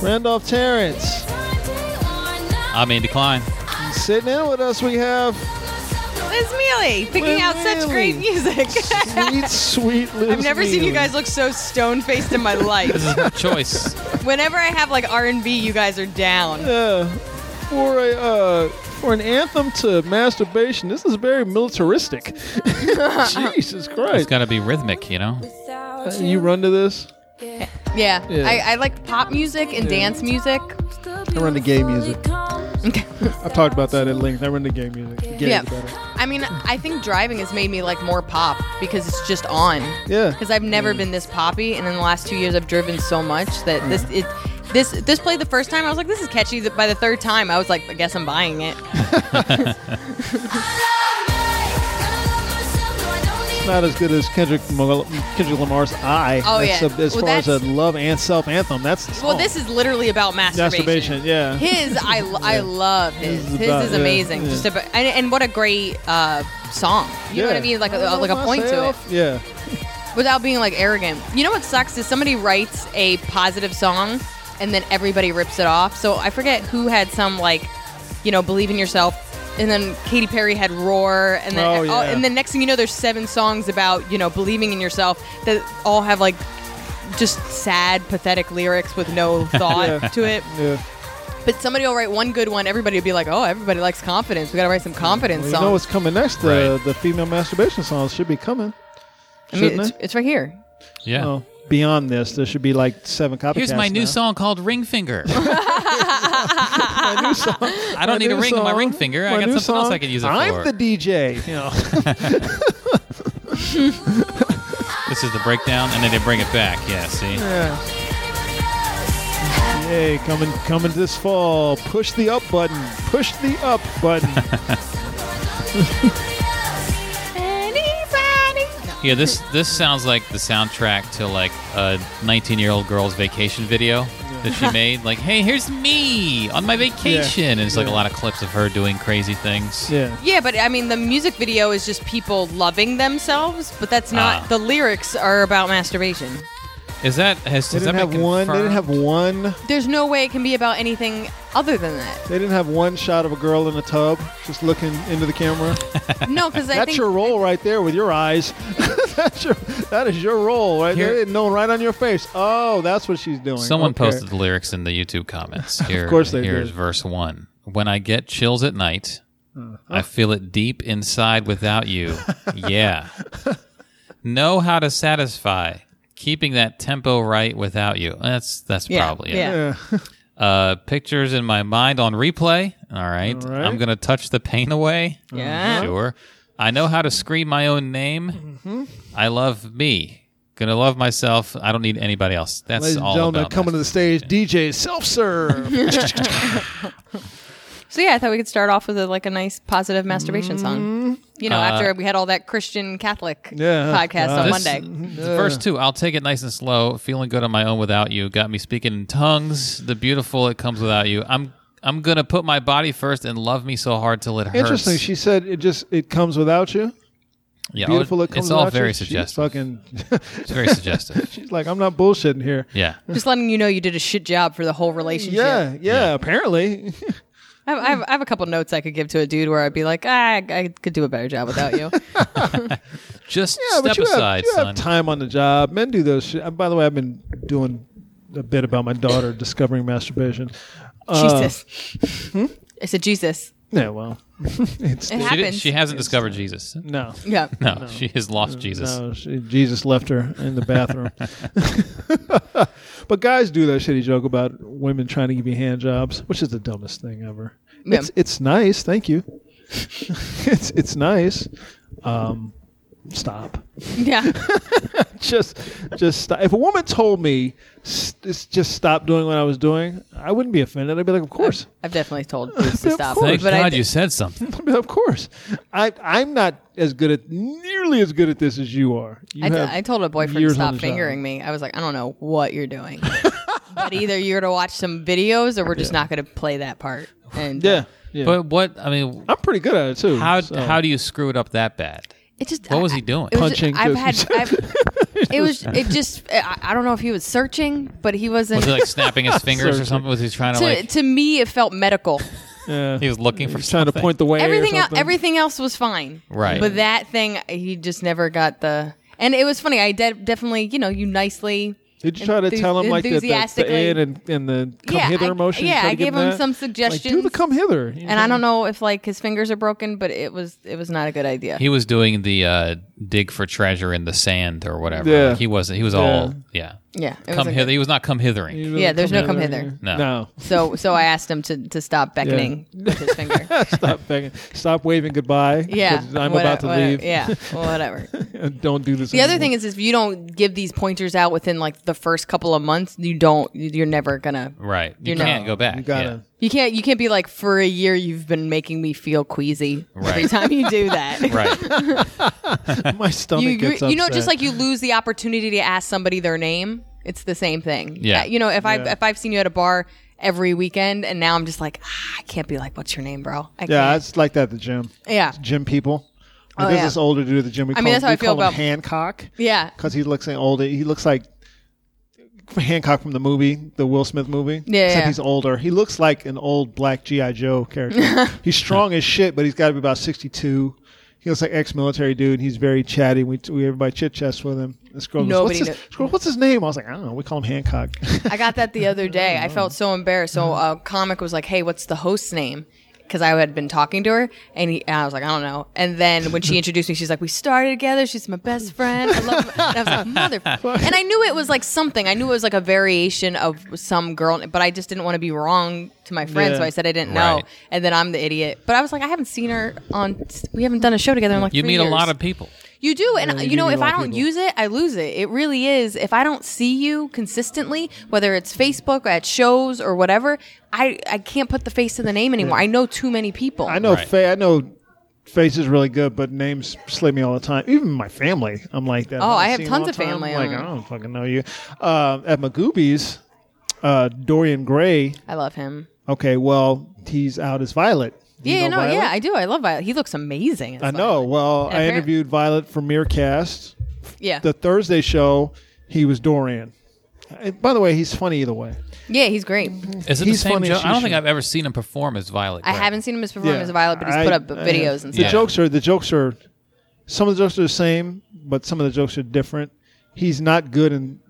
Randolph Terrence. I mean, decline. Sitting in with us, we have Liz Mealy, picking out such great music. sweet Liz I've never seen you Mealy. guys look so stone-faced in my life. This is my choice. Whenever I have like R&B, you guys are down. Yeah. For an anthem to masturbation, this is very militaristic. Jesus It's Christ. got to be rhythmic, you know? You run to this? Yeah. Yeah. I like pop music and dance music. I run to gay music. I've talked about that at length. I run to gay music. Gay Yeah. is better. I mean, I think driving has made me like more pop because it's just on. Yeah. Because I've never been this poppy, and in the last 2 years I've driven so much that this played the first time. I was like, this is catchy. By the third time, I was like, I guess I'm buying it. It's not as good as Kendrick Lamar's "I." Oh, That's yeah. as Well, far as a that's- love and self anthem, that's the song. Well, this is literally about masturbation. Yeah. His, I love his. This is His about- is yeah, amazing. yeah. Just about, and what a great song. You know what I mean? Like a point to it. Yeah. Without being like arrogant. You know what sucks is somebody writes a positive song and then everybody rips it off. So I forget who had some like, believe in yourself. And then Katy Perry had Roar, and then and then next thing you know, there's 7 songs about believing in yourself that all have like just sad, pathetic lyrics with no thought to it. Yeah. But somebody will write one good one. Everybody will be like, "Oh, everybody likes confidence. We got to write some confidence Well, songs." you know what's coming next? Right. The female masturbation songs should be coming. I mean, Shouldn't it's right here. Yeah. Oh, beyond this, there should be like 7 copycats. Here's my new now. song called Ring Finger. My new song. I don't need a ring on my ring finger. I My got new something else song, I could use it I'm for. the DJ. This is the breakdown, and then they bring it back. Yeah, see? Yeah. Yay, coming this fall. Push the up button. Push the up button. Yeah, this sounds like the soundtrack to like a 19-year-old girl's vacation video that she made. Like, hey, here's me on my vacation. And it's like a lot of clips of her doing crazy things. Yeah. Yeah, but I mean, the music video is just people loving themselves, but that's not. The lyrics are about masturbation. Has They that didn't have been one. They didn't have confirmed? one. There's no way it can be about anything other than that. They didn't have one shot of a girl in a tub just looking into the camera. No, because I That's think your role right there with your eyes. That is your role right there. Known right on your face. Oh, that's what she's doing. Someone Okay. posted the lyrics in the YouTube comments. Here, course they here's did. verse 1. When I get chills at night, I feel it deep inside without you. Yeah. Know how to satisfy. Keeping that tempo right without you. That's probably it. Yeah. Yeah. Pictures in my mind on replay. All right. All right. I'm going to touch the pain away. Yeah. Sure. I know how to scream my own name. Mm-hmm. I love me. Gonna love myself. I don't need anybody else. That's Ladies and all gentlemen, about coming to the stage, DJ Self-Serve. So yeah, I thought we could start off with a nice positive masturbation song. After we had all that Christian Catholic podcast on This- Monday. Verse 2, I'll take it nice and slow. Feeling good on my own without you. Got me speaking in tongues. The beautiful, it comes without you. I'm going to put my body first and love me so hard till it hurts. Interesting. She said it comes without you. Yeah, Beautiful, it comes it's all without very you. She's suggestive. It's very she's suggestive. like, I'm not bullshitting here. Yeah. Just letting you know you did a shit job for the whole relationship. Yeah, apparently. I have a couple notes I could give to a dude where I'd be like, I could do a better job without you. Just Yeah, but step aside, you son. have time on the job. Men do those shit. By the way, I've been doing a bit about my daughter discovering masturbation. Jesus. I said Jesus. Yeah, well, it's It happens. She hasn't discovered Jesus. no. Yeah. No, she has lost Jesus. No, Jesus left her in the bathroom. But guys do that shitty joke about women trying to give you hand jobs, which is the dumbest thing ever. Yeah. It's nice, thank you. it's nice. Stop. Yeah. Just stop. If a woman told me just stop doing what I was doing, I wouldn't be offended. I'd be like, of course. I've definitely told dudes to Of stop. course. Thank But God you said something. I'd be like, of course. I'm not nearly as good at this as you are. I told a boyfriend to years on stop the job. fingering me. I was like, I don't know what you're doing. But either you're going to watch some videos or we're just not going to play that part. And Yeah. But what, I mean, I'm pretty good at it too. how so. how do you screw it up that bad? it just What was he doing? it was Punching, I've just- had It was. It just. I don't know if he was searching, but he wasn't. Was he like snapping his fingers or something? Was he trying to like? To me, it felt medical. Yeah. He was looking for He's trying to something. point the way. Everything else was fine. Right. But that thing, he just never got the. And it was funny. I definitely, you nicely. Did you try to tell him like the enthusiastically- in and the come Yeah, hither I- emotion? yeah, Try to I give gave him that? some Like, suggestions. do the come hither. And I don't know if like his fingers are broken, but it was not a good idea. He was doing the dig for treasure in the sand or whatever. Yeah. Like he wasn't. He was all yeah. Yeah, it Come wasn't hither. good. He was not come hithering. Yeah, there's no come hither. No. So I asked him to stop beckoning with his finger. Stop begging. Stop waving goodbye. Yeah, 'cause I'm about to leave. Yeah, whatever. Don't do this. The other thing is if you don't give these pointers out within like the first couple of months, you're never gonna. Right. You You're can't not- go back. You gotta. You can't be like, for a year you've been making me feel queasy every Right. time you do that. Yeah. Right. My stomach gets upset. Just like you lose the opportunity to ask somebody their name. It's the same thing. Yeah. If I've seen you at a bar every weekend and now I'm just like, I can't be like, what's your name, bro? I Yeah, can't. it's like that at the gym. Yeah. Gym people. Oh, There's yeah. this older dude at the gym. We I mean, that's how I feel call him about- Hancock. Yeah. Because he looks like older. He looks like Hancock from the movie, the Will Smith movie. Yeah, Except yeah. he's older. He looks like an old black G.I. Joe character. He's strong as shit, but he's got to be about 62. He looks like ex-military dude. He's very chatty. We everybody chit-chats with him. This girl goes, Nobody what's his name? I was like, I don't know. We call him Hancock. I got that the other day. I felt so embarrassed. So a comic was like, hey, what's the host's name? Because I had been talking to her, and I was like, I don't know. And then when she introduced me, she's like, we started together. She's my best friend. I love her. And I was like, motherfucker. And I knew it was like something. I knew it was like a variation of some girl, but I just didn't want to be wrong to my friend, Yeah. so I said I didn't know. Right. And then I'm the idiot. But I was like, I haven't seen her we haven't done a show together in like You 3 meet years. a lot of people. You do, and Yeah, you do meet if a lot I of don't people. use it, I lose it. It really is. If I don't see you consistently, whether it's Facebook, at shows, or whatever, I can't put the face to the name anymore. I know too many people. I know Right. I know face is really good, but names slip me all the time. Even my family, I'm like that. Oh, If I don't have see them tons all the of time, family, I'm like, I I don't fucking know you. At Magoobies, Dorian Gray. I love him. Okay, well, he's out as Violet. Do you Yeah, know no, Violet? yeah, I do. I love Violet. He looks amazing. as I know. Violet. Well, And I interviewed Violet for Meercast. Yeah, The Thursday show, he was Dorian. And by the way, he's funny either way. yeah, he's great. Is it He's the same funny joke? as I don't she think should. I've ever seen him perform as Violet. I Gray. haven't seen him as perform Yeah. as Violet, but he's put up videos and The stuff. jokes are some of the jokes are the same, but some of the jokes are different. He's not good in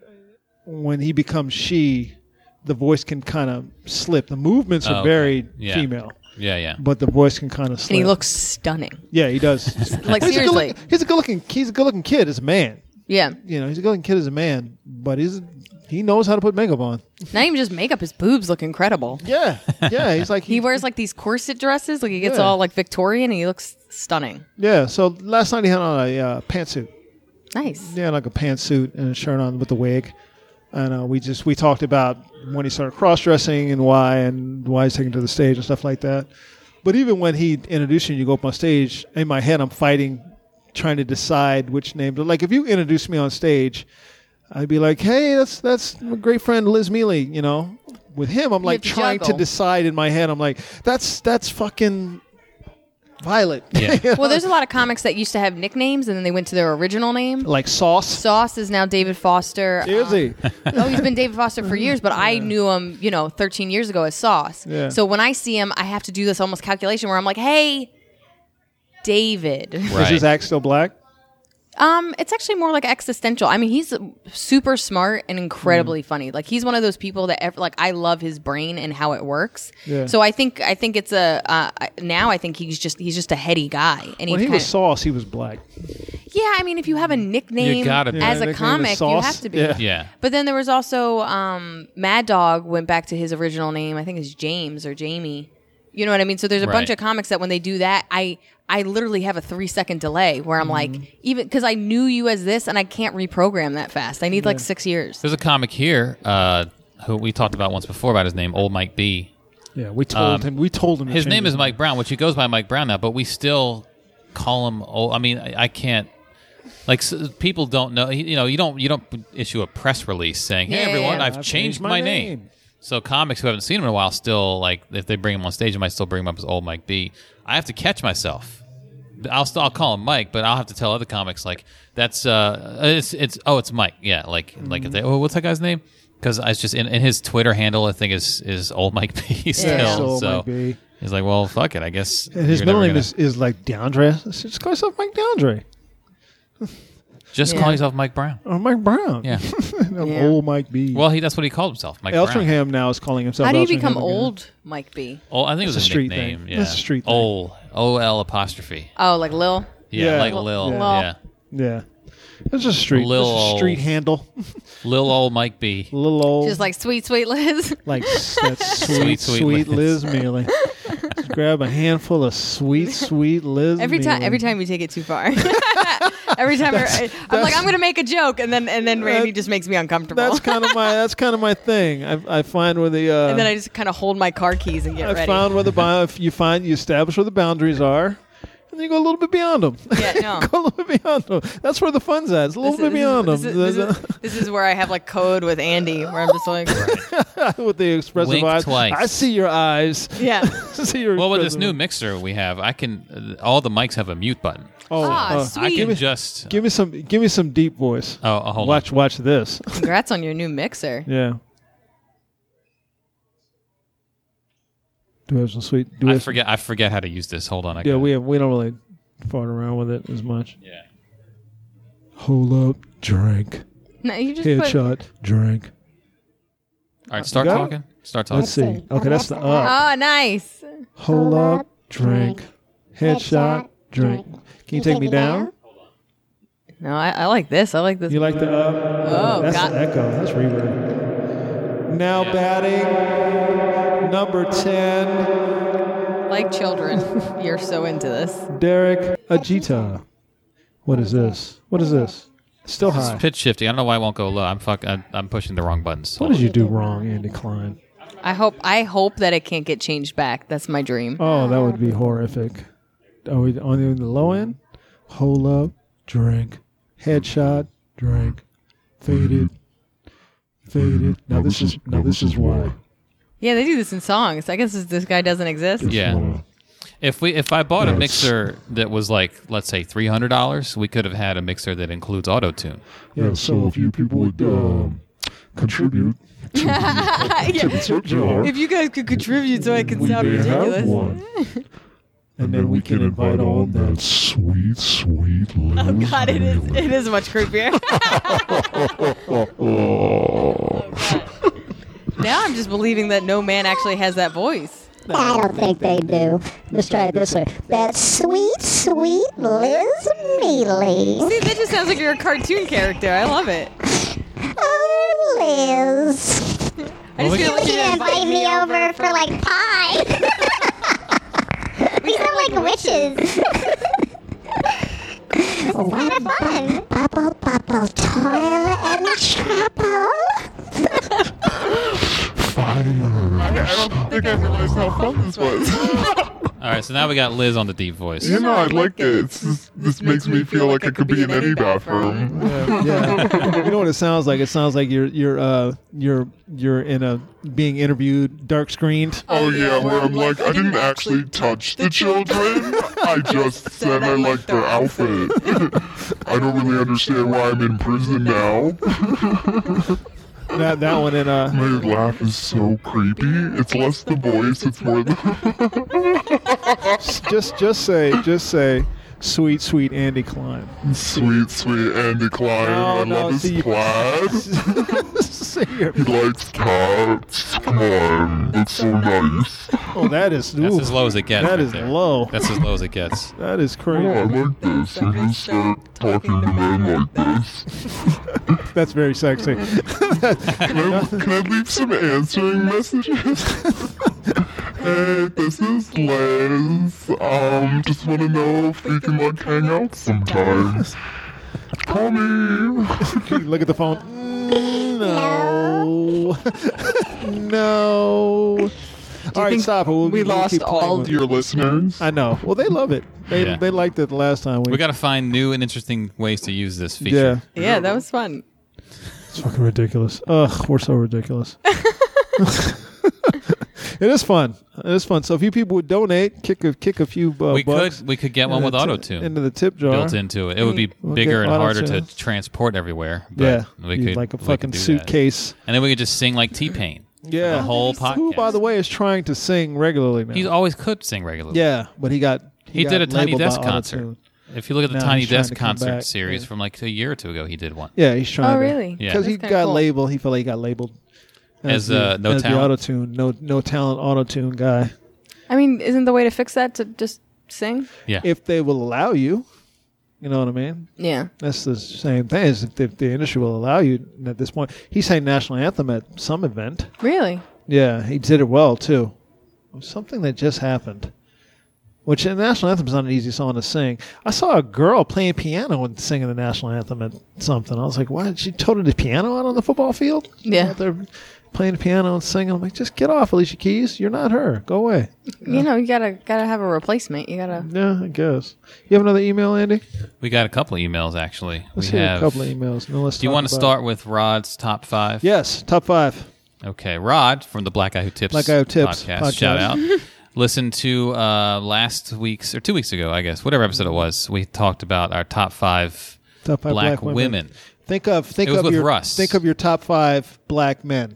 when he becomes she, the voice can kind of slip. The movements are Oh, okay. very Yeah. female, Yeah, yeah. but the voice can kind of slip. And he looks stunning. yeah, he does. Like, He's a good seriously. look- he's a good looking kid as a man. Yeah, You know, he's a good looking kid as a man, but he knows how to put makeup on. not even just makeup. His boobs look incredible. Yeah, yeah. He's like He wears like these corset dresses. Like he gets Yeah. all like Victorian, and he looks stunning. Yeah. So last night he had on a pantsuit. Nice. Yeah, like a pantsuit and a shirt on with the wig. And we talked about when he started cross dressing and why he's taken to the stage and stuff like that. But even when he introduced you, and you go up on stage. In my head, I'm fighting, trying to decide which name. Like if you introduced me on stage, I'd be like, "Hey, that's my great friend Liz Mealy." You know, with him, I'm like have to trying to juggle. decide in my head. I'm like, "That's fucking Violet." Yeah. You know? Well, there's a lot of comics that used to have nicknames and then they went to their original name. like Sauce. Sauce is now David Foster. Is he? Oh, he's been David Foster for years, but I knew him, 13 years ago as Sauce. Yeah. So when I see him, I have to do this almost calculation where I'm like, hey, David. Is Right. his act still black? It's actually more like existential. I mean, he's super smart and Mm. incredibly funny. Like he's one of those people that I love his brain and how it works. Yeah. So I think it's now I think he's just a heady guy. And When he kinda, was Sauce, he was black. yeah. I mean, if you have a nickname You gotta be. as Yeah, a nickname is comic, you Sauce. have to be. Yeah. Yeah. But then there was also Mad Dog went back to his original name. I think it's James or Jamie. You know what I mean? So there's a bunch Right. of comics that when they do that, I literally have a 3-second delay where I'm like, even because I knew you as this and I can't reprogram that fast. I need like 6 years. There's a comic here who we talked about once before about his name, Old Mike B. Yeah, we told him. We told him to His change name is Mike Brown, which he goes by Mike Brown now, but we still call him old. I mean, I can't. Like people don't know. You don't issue a press release saying, "Hey Yeah, everyone, yeah. I've changed my name." So comics who haven't seen him in a while still like if they bring him on stage, they might still bring him up as Old Mike B. I have to catch myself I'll call him Mike, but I'll have to tell other comics like that's it's Mike. Yeah, like if they what's that guy's name? Because it's just in his Twitter handle, I think is old Mike B still. Yeah, so So Mike B. he's like, well, fuck it, I guess. And his you're middle never name gonna- is like DeAndre. Just call yourself Mike DeAndre just Yeah. call yourself Mike Brown. or Mike Brown. Yeah. Yeah. Old Mike B. Well, that's what he called himself, Mike Brown. Eltringham now is calling himself. How do you Eltringham become again. old, Mike B? Oh, I think it was It's a street nickname. thing. Yeah, It's a street thing. OL apostrophe. Oh, like Lil? Yeah, Yeah. like Lil. Yeah. Yeah. Yeah, it's just street. Lil It's a old. street handle. Lil old Mike B. Little old. Just like sweet, sweet Liz. Like that Sweet, sweet Liz. Liz Mealy. Just grab a handful of sweet Liz. Every time you take it too far. Every time I'm like, I'm gonna make a joke, and then Randy just makes me uncomfortable. That's kind of my thing. I find where the and then I just kind of hold my car keys and get I ready. found where you establish where the boundaries are, and then you go a little bit beyond them. Yeah, no. Go a little bit beyond them. That's where the fun's at. It's a little bit beyond them. This is where I have like code with Andy, where I'm just like, With the expressive Wink eyes. twice. I see your eyes. yeah. I see your Well, with this expressive new eyes. mixer we have, I can all the mics have a mute button. Oh, Sweet. I can Give just give me some deep voice. hold Watch this. Congrats on your new mixer. Yeah. Do we have some sweet? Do we on. have I forget how to use this. Hold on. Yeah, we don't really fart around with it as much. Yeah. Hold up, drink. No, you just put. Headshot, drink. All right, start got it? talking. Start talking. Let's see. Okay, that's the up. Oh, nice. Hold up, drink. Headshot, drink. Can you take me down? No, I like this. I like this. You like the up? Oh, That's God. the echo. That's reverb. Now batting, number 10, Like children, you're so into this. Derek Ajita. What is this? What is this? Still high. Pitch shifting. I don't know why it won't go low. I'm pushing the wrong buttons. What did you do wrong, Andy Klein? I hope that it can't get changed back. That's my dream. Oh, that would be horrific. Are we on the low end? Hold up, drink. Headshot, drink. Faded. Now this is why. Yeah, they do this in songs. I guess this guy doesn't exist. Yeah. If I bought a mixer that was like, let's say $300, we could have had a mixer that includes auto tune. Yeah, So if you people would contribute to the tip jar, If you guys could contribute so I can sound may have ridiculous. one. and then we can invite on that that. sweet Liz. Oh God, it is much creepier. Now I'm just believing that no man actually has that voice. I don't think they do. Let's try it this way. That sweet Liz Mealy. See, that just sounds like you're a cartoon character. I love it. Oh, Liz. I just feel like You you're can invite me over for like pie. We sound like witches. What a fun. Bubble, toil and trouble. I don't think I realized how fun this was. All right, so now we got Liz on the deep voice. You know, I like it. This makes me feel like I could be in any bathroom. Yeah. You know what it sounds like? It sounds like you're in a being interviewed, dark screened. Oh yeah, where I'm like, I didn't actually touch the children. I just said I liked their outfit. I don't really understand why I'm in prison now. That one in My laugh is so creepy. It's less the voice, it's more the just say sweet Andy Klein. sweet Andy Klein. I love his see, plaid. say your- He likes cats. Come on, that's so nice. oh, that is That's ooh, as low as it gets. That right is there. low. That's as low as it gets. That is Oh, I crazy. like this. I just start talking to men like this. That's very sexy. Can I leave some answering messages? Hey, this is Liz. Just want to know if we can like hang out sometimes. Call me. Look at the phone. No. No. All right, stop it. We we'll lost keep playing all with your listeners. I know. Well, they love it. Yeah. They liked it the last time. We got to find new and interesting ways to use this feature. Yeah. Yeah, that was fun. It's fucking ridiculous. Ugh, we're so ridiculous. It is fun. It is fun. So if you people would donate, kick a few bucks we could get one with auto tune into the tip jar. built into it. It would be We'll bigger get and harder auto-tune. to transport everywhere. But Yeah, we be could like a we could fucking do that. suitcase. And then we could just sing like T-Pain. Yeah, the whole podcast. Who, by the way, is trying to sing regularly now. He always could sing regularly. Yeah, but he got He got did a Tiny labeled by Desk concert. auto-tune. If you look at the Now Tiny he's trying Desk to come concert back, series yeah. from like a year or two ago, he did one. Yeah, he's trying. Oh, to, really? Yeah. Because he That's kinda got cool. labeled. He felt like he got labeled As, the, no as talent? the auto tune, no talent auto tune guy. I mean, isn't the way to fix that to just sing? Yeah. If they will allow you, you know what I mean. Yeah. That's the same thing. Is if the industry will allow you at this point. He sang national anthem at some event. Really? Yeah, he did it well too. It was something that just happened. Which the national anthem is not an easy song to sing. I saw a girl playing piano and singing the national anthem at something. I was like, "Why did she toted the piano out on the football field?" Yeah. out there playing the piano and singing. I'm like, "Just get off, Alicia Keys. You're not her. Go away." You know, you gotta have a replacement. You gotta. Yeah, I guess. You have another email, Andy? We got a couple emails actually. Let's we hear have. a couple of emails. No, let's Do you talk want to about- start with Rod's top 5? Yes, top 5. Okay, Rod from the Black Guy Who Tips, Black Guy Who Tips podcast. Shout out. Listen to last week's or 2 weeks ago, I guess, whatever episode it was. We talked about our top 5 Top 5 black women. Think of It was with your Russ. think of your top 5 black men.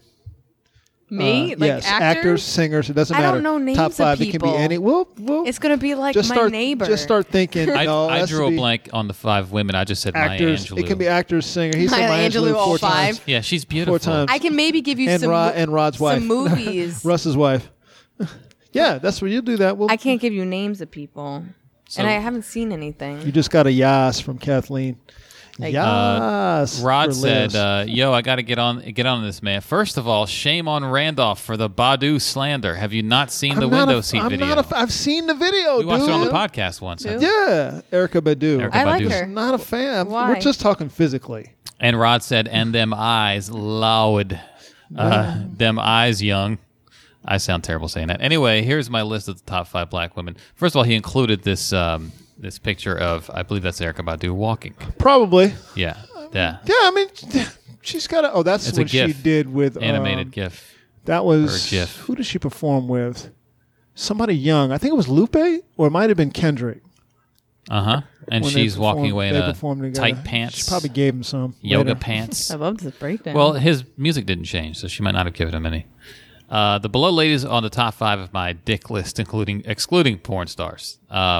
Me? Like yes, actors? singers. It doesn't I matter. don't know names top of 5. It can be people. any. We'll It's gonna be like just my start. neighbor. Just start thinking. no, I that's drew to a be blank on the 5 women. I just said Actors. Maya Angelou. It can be actors, singer. He said Maya Maya Angelou, Angelou all 4 5. times. Yeah, she's beautiful. 4 times. I can maybe give you And some and Rod's wife. some movies. Russ's wife. Yeah, that's where you do that. We'll, I can't give you names of people, So- and I haven't seen You anything. just got a yas from Kathleen. Like- Yas. Rod for said, Liz. "Yo, I got to get on this, man. First of all, shame on Randolph for the Badu slander. Have you not seen the I'm not window a- seat I'm video? not a, I've seen the video, we watched dude. it on the podcast once. Who? Yeah, Erica Badu. Erica I like Badu's- her. Not a fan. Why? We're just talking physically. And Rod said, and them eyes loud. Them eyes young. I sound terrible saying that. Anyway, here's my list of the top 5 black women. First of all, he included this this picture of, I believe that's Erica Badu walking. Probably. Yeah. Yeah. Yeah, I mean, she's got a. Oh, that's It's a what she GIF. did with Animated GIF. That was or GIF. who did she perform with? Somebody young. I think it was Lupe, or it might have been Kendrick. Uh-huh. And when they she's walking performed- away in they a performed together. tight pants. She probably gave him some yoga later. pants. I love this breakdown. Well, his music didn't change, so she might not have given him any. The below ladies on the top 5 of my dick list, excluding porn stars.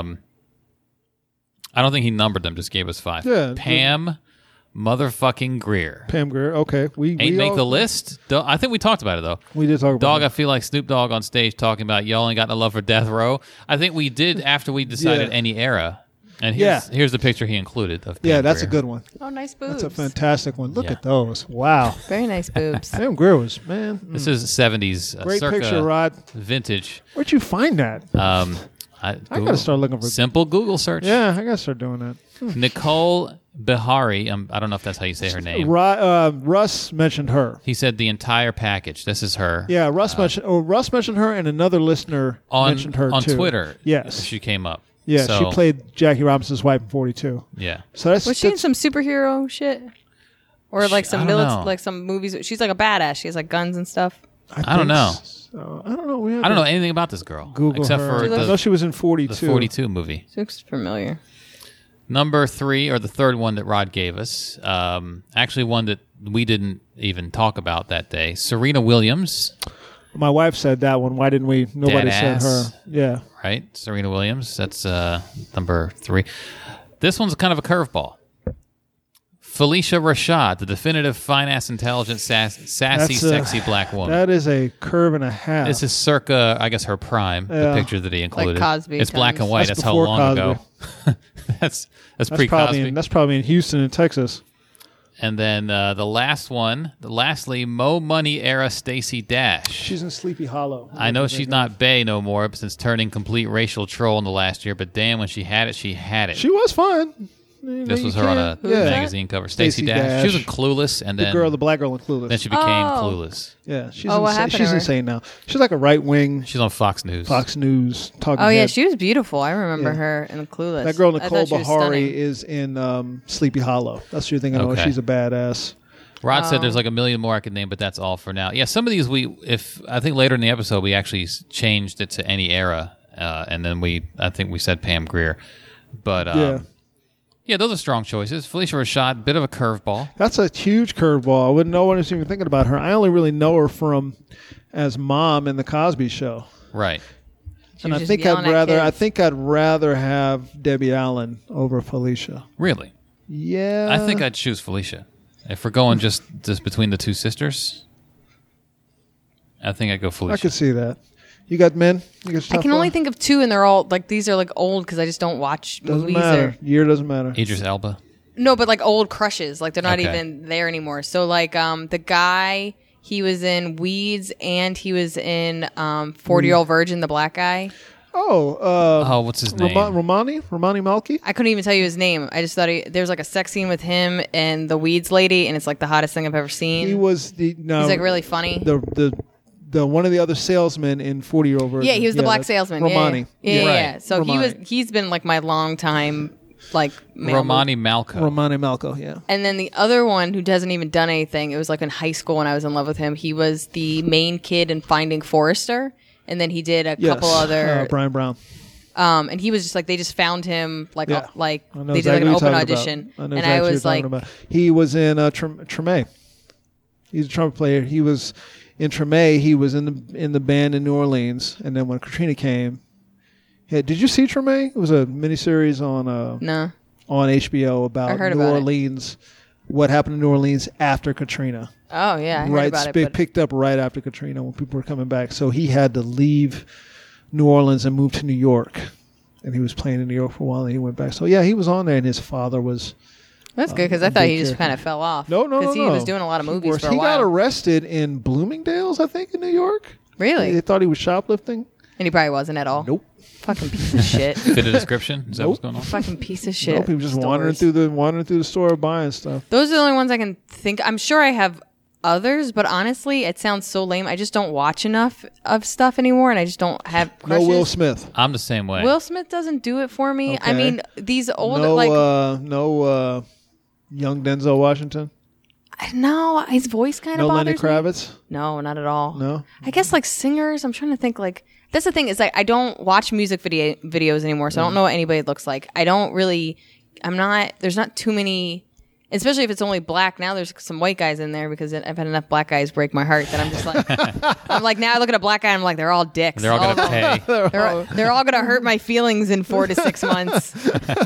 I don't think he numbered them; just gave us 5. Yeah, Pam, motherfucking Greer. Pam Grier. Okay, we Ain't make all- the list. I think we talked about it though. We did talk about Dog, it. I feel like Snoop Dogg on stage talking about y'all ain't got no love for Death Row. I think we did after we decided Yeah. any era. And Yeah. here's the picture he included of Pam Yeah, that's Grier. a good one. oh, nice boobs. That's a fantastic one. Look Yeah. at those. Wow. Very nice boobs. Pam Grier was, man. This is 70s, Great circa picture, Rod. vintage. Where'd you find that? I got to start looking for. simple Google search. Yeah, I got to start doing that. Nicole Bihari. I don't know if that's how you say her name. Russ mentioned her. He said the entire package. This is her. Yeah, Russ mentioned her, and another listener mentioned her on too. Twitter. Yes. she came up. Yeah, So, she played Jackie Robinson's wife in 42. Yeah, So that's Was she in that's- some superhero shit? Or like I some don't know. like some movies? She's like a badass. She has like guns and stuff. I don't think know. so. I don't know. We have I don't to know anything about this girl Google except her. for I know she was in 42. the 42 movie. She looks familiar. Number 3, or the third one that Rod gave us, actually one that we didn't even talk about that day. Serena Williams, My wife said that one. Why didn't we? Nobody Dead said her. ass. Yeah. right? Serena Williams. That's number 3. This one's kind of a curveball. Felicia Rashad, the definitive fine-ass, intelligent, sassy, That's a- sexy black woman. That is a curve and a half. This is circa, I guess, her prime. Yeah. The picture that he included. Cosby It's black times. and white. That's That's, how before long Cosby. ago. that's pre Cosby. that's probably in Houston and Texas. And then the lastly, Mo Money era Stacey Dash. She's in Sleepy Hollow. I know she's not bae no more since turning complete racial troll in the last year, but damn, when she had it, she had it. She was fun. This was her on a Yeah. magazine cover. Stacey Stacey Dash. She was in Dash. Clueless, and The then black girl in Clueless. then she became Oh. Clueless. yeah, she's Oh, what insane. happened to She's her? insane now. She's like a right wing She's on Fox News. Fox News talking. Oh yeah, head. she was beautiful. I remember Yeah. her in Clueless. That girl I Nicole thought she was Bahari stunning. is in Sleepy Hollow. That's what you're thinking. Oh, Okay. she's a badass. Rod said there's like a million more I could name, but that's all for now. Yeah, some of these I think later in the episode we actually changed it to any era, and then I think we said Pam Grier, but yeah, those are strong choices. Felicia Rashad, bit of a curveball. That's a huge curveball. I wouldn't know what I was even thinking about her. I only really know her from as Mom in the Cosby Show, Right. and I just think yelling at I'd rather have Debbie Allen over Felicia. Really? Yeah, I think I'd choose Felicia. If we're going just between the two sisters, I think I'd go Felicia. I could see that. You got men? You got I stuff can only on? think of 2, and they're all like these are like old because I just don't watch Doesn't movies. matter. Year doesn't matter. Idris Elba. No, but like old crushes. Like they're not Okay. even there anymore. So like the guy, he was in Weeds and he was in 40-Year-Old Virgin, the black guy. Oh, What's his name? Romani Malki? I couldn't even tell you his name. I just thought there's like a sex scene with him and the Weeds lady, and it's like the hottest thing I've ever seen. He was he's He's like really funny. the one of the other salesmen in 40-Year-Old Virgin. Yeah, he was the black that's salesman. Romani. Yeah. Right. So Romani. he's been like my long time like male Romani Malco. Romani Malco, yeah. And then the other one who hasn't even done anything, it was like in high school when I was in love with him. He was the main kid in Finding Forrester, and then he did a couple other. Brian Brown. And he was just like they just found him like Yeah. like I know they did like exactly an what you're open talking audition, about. I know and exactly I what was you're like, talking about. He was in Treme. He's a trumpet player. He was in Treme. He was in the band in New Orleans, and then when Katrina came, did you see Treme? It was a miniseries on no, on HBO I about heard New about it. Orleans, what happened in New Orleans after Katrina. oh yeah, I heard Right, about it. But picked up right after Katrina when people were coming back. So he had to leave New Orleans and move to New York. And he was playing in New York for a while, and he went back. So yeah, he was on there, and his father was. that's good because I a thought big he just character. kind of fell off. No. because he was doing a lot of movies worked. for a He got while. arrested in Bloomingdale's, I think, in New York. Really, They thought he was shoplifting. and he probably wasn't at all. Nope. Fucking piece of shit. Fit a description? Is that what's going on? Fucking piece of shit. Nope. He was just wandering Stores. through the store buying stuff. Those are the only ones I can think. I'm sure I have others, but honestly, it sounds so lame. I just don't watch enough of stuff anymore, and I just don't have No crushes. Will Smith. I'm the same way. Will Smith doesn't do it for me. I Okay. mean, these old No, like young Denzel Washington. no, his voice kind No of Lenny bothers me. Kravitz. No, not at all. No. I guess like singers. I'm trying to think. Like that's the thing is like I don't watch music videos anymore, so I don't know what anybody looks like. I don't really. I'm not. There's not too many. Especially if it's only black. Now there's some white guys in there because I've had enough black guys break my heart that I'm just like, I'm like now I look at a black guy and I'm like they're all dicks. They're all going to of them. pay. They're all gonna hurt my feelings in 4 to 6 months.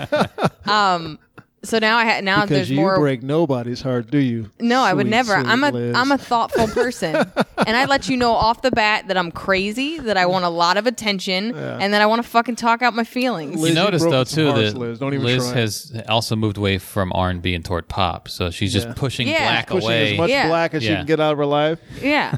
So now now Because there's you more. break nobody's heart, do you? No, I would Sweet, never. sweet Liz. I'm a thoughtful person, and I let you know off the bat that I'm crazy, that I want a lot of attention, and that I want to fucking talk out my feelings. Liz, You notice broke though some too hearts, that Liz. Don't even Liz try. has also moved away from R&B and toward pop, so she's just Yeah. pushing Yeah. black pushing away. as much Yeah. black as she Yeah. can get out of her life. Yeah.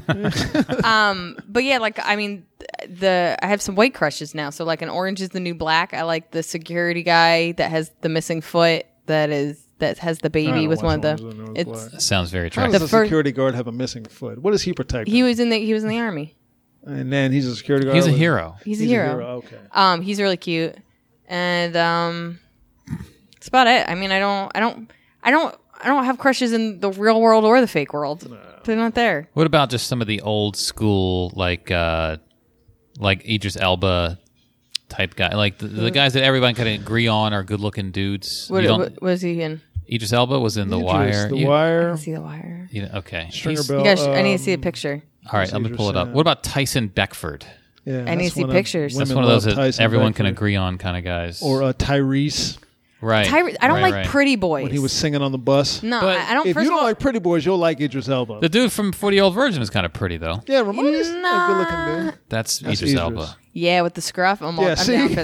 But yeah, like I mean, I have some white crushes now. So like, an Orange is the New Black. I like the security guy that has the missing foot. That has the baby with one of the. It's Sounds very How attractive. does The a first- security guard have a missing foot? What does he protect? he was in the army. And then he's a security guard. He's a hero. He's a hero. Okay. He's really cute, and that's about it. I mean, I don't have crushes in the real world or the fake world. They're not there. What about just some of the old school, like Idris Elba type guy, like the guys that everyone can agree on are good-looking dudes? What was he in? Idris Elba was in The Wire. The Wire. See The Wire. Okay. Stringer He's- Bell. You guys, I need to see a picture. All right, let me pull it up. What about Tyson Beckford? Yeah, I need that's to see one of- pictures. That's women one of those love that Tyson everyone can Beckford. agree on kind of guys. Or Tyrese right. I don't like Pretty Boys. when he was singing on the bus. No, But I don't. If First you of don't all, like Pretty Boys, you'll like Idris Elba. The dude from 40-Year-Old Virgin is kind of pretty, though. Yeah, Ramones. A good-looking dude. That's That's Idris Idris. Elba. yeah, with the scruff, I'm Yeah, I'm see? down for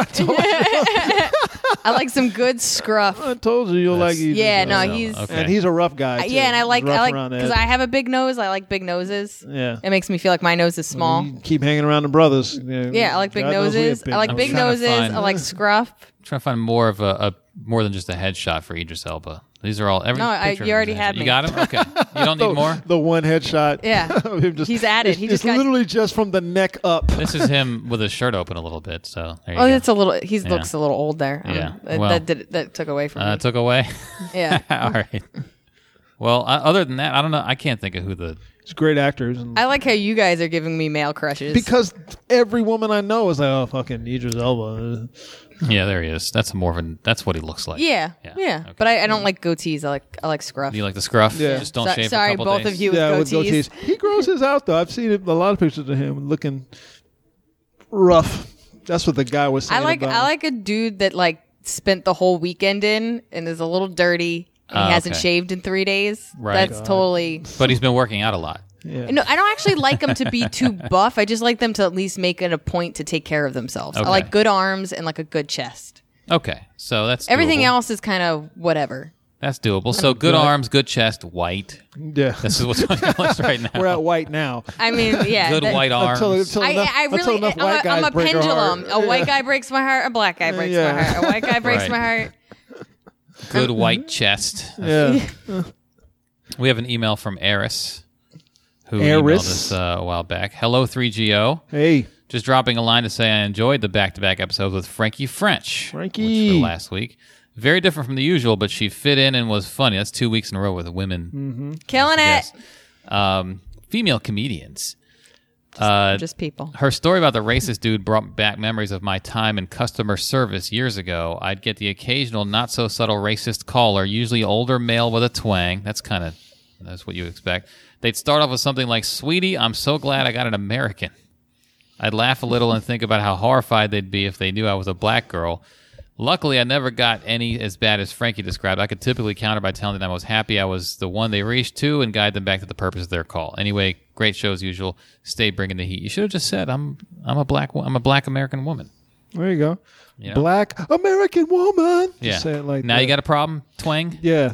that. I like some good scruff. I told you you'll like Idris. Yeah, no, Elba. he's Okay. And he's a rough guy. Too. yeah, and I like Rough around the because edge. I have a big nose. I like big noses. Yeah. It makes me feel like my nose is small. You keep hanging around the brothers. Yeah, I like big God knows we have noses. I like I'm big trying to noses. find- I like scruff. I'm trying to find more of a more than just a headshot for Idris Elba. These are all every. No, picture of you him already is a had headshot. me. You got him. Okay, you don't need more. The one headshot. Yeah. of him just, He's added. He It's just got- literally just from the neck up. This is him with his shirt open a little bit. So there you Oh, go. that's a little. He looks a little old there. Yeah, That, well, that took away from me. Took away. Yeah. All right. Well, other than that, I don't know. I can't think of who the. He's great actors. And I like how you guys are giving me male crushes. because every woman I know is like, oh, fucking Idris Elba. Yeah, there he is. That's more of an. That's what he looks like. yeah. Okay. But I don't like goatees. I like scruff. Do you like the scruff? Yeah. Just don't So- shave sorry, for a couple both days. of you with Yeah, with goatees. goatees. He grows his out though. I've seen a lot of pictures of him looking rough. That's what the guy was saying. I like a dude that like spent the whole weekend in and is a little dirty and he hasn't okay. shaved in 3 days. Right. That's totally. But he's been working out a lot. Yeah. No, I don't actually like them to be too buff. I just like them to at least make it a point to take care of themselves. Okay. I like good arms and like a good chest. Okay, so that's Everything doable. else is kind of whatever. That's doable. So good arms, good chest, white. Yeah. This is what's on your list right now. We're at white now. I mean, yeah. Good white arms. Until enough white guys I'm a break our pendulum. heart. A white guy breaks my heart. A black guy breaks Yeah. my heart. A white guy breaks Right. my heart. Good white chest. Yeah. We have an email from Eris, who Eris? emailed us a while back. Hello, 3GO. Hey. Just dropping a line to say I enjoyed the back-to-back episodes with Frankie French. Frankie. Which for last week. Very different from the usual, but she fit in and was funny. That's 2 weeks in a row with women. Killing it. Yes. Female comedians. Just people. Her story about the racist dude brought back memories of my time in customer service years ago. I'd get the occasional not-so-subtle racist caller, usually older male with a twang. That's what you expect. They'd start off with something like, "Sweetie, I'm so glad I got an American." I'd laugh a little and think about how horrified they'd be if they knew I was a black girl. Luckily, I never got any as bad as Frankie described. I could typically counter by telling them I was happy I was the one they reached to and guide them back to the purpose of their call. Anyway, great show as usual. Stay bringing the heat. You should have just said I'm a black American woman. There you go. You know? Black American woman. Yeah. Just say it like now that. you got a problem, twang? Yeah.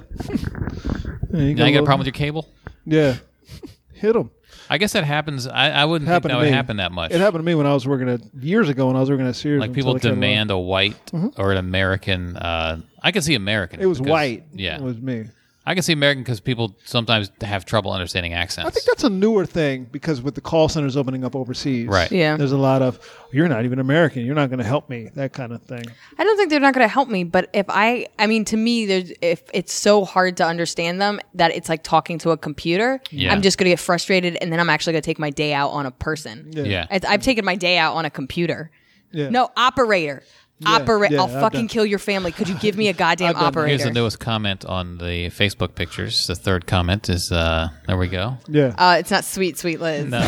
Now you got a problem with your cable? Yeah. Hit him. I guess that happens. I wouldn't think Happened that to would me. happen that much. It happened to me when I was working years ago when I was working at Sears. Like in people Southern California. demand a white or an American. I can see American. It was because- white. Yeah. It was me. I can see American because people sometimes have trouble understanding accents. I think that's a newer thing because with the call centers opening up overseas. Right. Yeah. There's a lot of, you're not even American. You're not going to help me. That kind of thing. I don't think they're not going to help me, but I mean, to me, if it's so hard to understand them that it's like talking to a computer, Yeah. I'm just going to get frustrated and then I'm actually going to take my day out on a person. Yeah. I've taken my day out on a computer. Yeah. No, operator. yeah, I'll I've fucking done- kill your family. Could you give me a goddamn I've done that. operator? Here's the newest comment on the Facebook pictures. The third comment is, there we go. Yeah. It's not sweet Liz. No.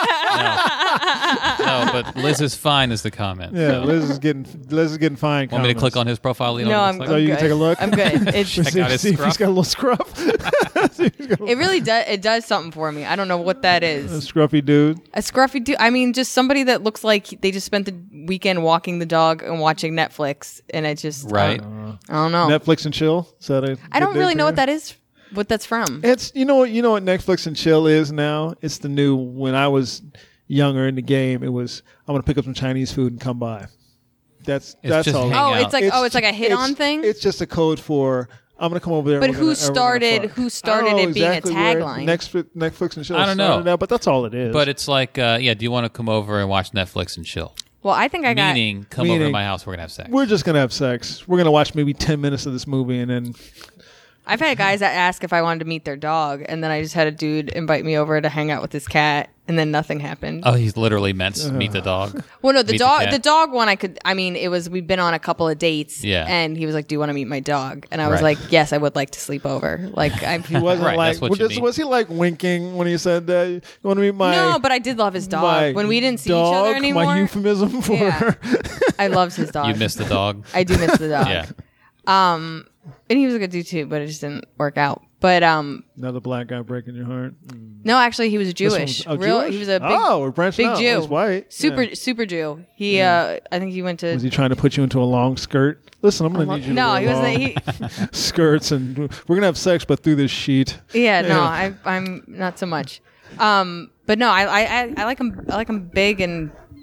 No, but Liz is fine is the comment. Yeah. So, Liz is getting fine. want me to click on his profile? You know No, what it I'm looks So like? you can good. take a look? I'm good. It's, Check out his See if he's scruff. got a little scruff. it really does. It does something for me. I don't know what that A is. scruffy dude. A scruffy dude. I mean, just somebody that looks like they just spent the weekend walking the dog and watching Netflix, and it just Right. I don't know. Netflix and chill. Is that a I don't good really day know for what you? that is. What that's from. It's you know what Netflix and chill is now. It's the new. When I was younger in the game, it was I'm gonna pick up some Chinese food and come by. That's just all. hang Oh, out. it's like a hit-on thing. It's just a code for I'm gonna come over there. But and we're who gonna- started- fuck. who I don't started know it being a exactly where tagline? Netflix and chill. I don't know. started out, but that's all it is. But it's like, do you want to come over and watch Netflix and chill? Well, I think I got. Meaning, come over to Meaning- my house. We're going to have sex. we're just gonna have sex. We're gonna watch maybe 10 minutes of this movie and then I've had guys that ask if I wanted to meet their dog, and then I just had a dude invite me over to hang out with his cat, and then nothing happened. Oh, he's literally meant to meet the dog. Well, no, the Meet dog. cat. The dog one, it was we'd been on a couple of dates. Yeah. And he was like, "Do you want to meet my dog?" And I was Right. like, "Yes, I would like to sleep over." Like I. he wasn't Right, like that's what you need. was he like winking when he said that? You want to meet my No, but I did love his my dog. When we didn't see each other dog, anymore, My euphemism for Yeah. I loved his dog. You missed the dog. I do miss the dog. Yeah. And he was a good dude too, but it just didn't work out. But another black guy breaking your heart. no, actually, he was This Jewish. one's- He was a big, we're branching big out. Jew. He's white. Super, Yeah. super Jew. He, I think he went to. Was he trying to put you into a long skirt? Listen, I'm gonna need you to no, wear he was. long He, skirts, and we're gonna have sex, but through this sheet. yeah, no, I'm not so much. But no, I like him. I like him big and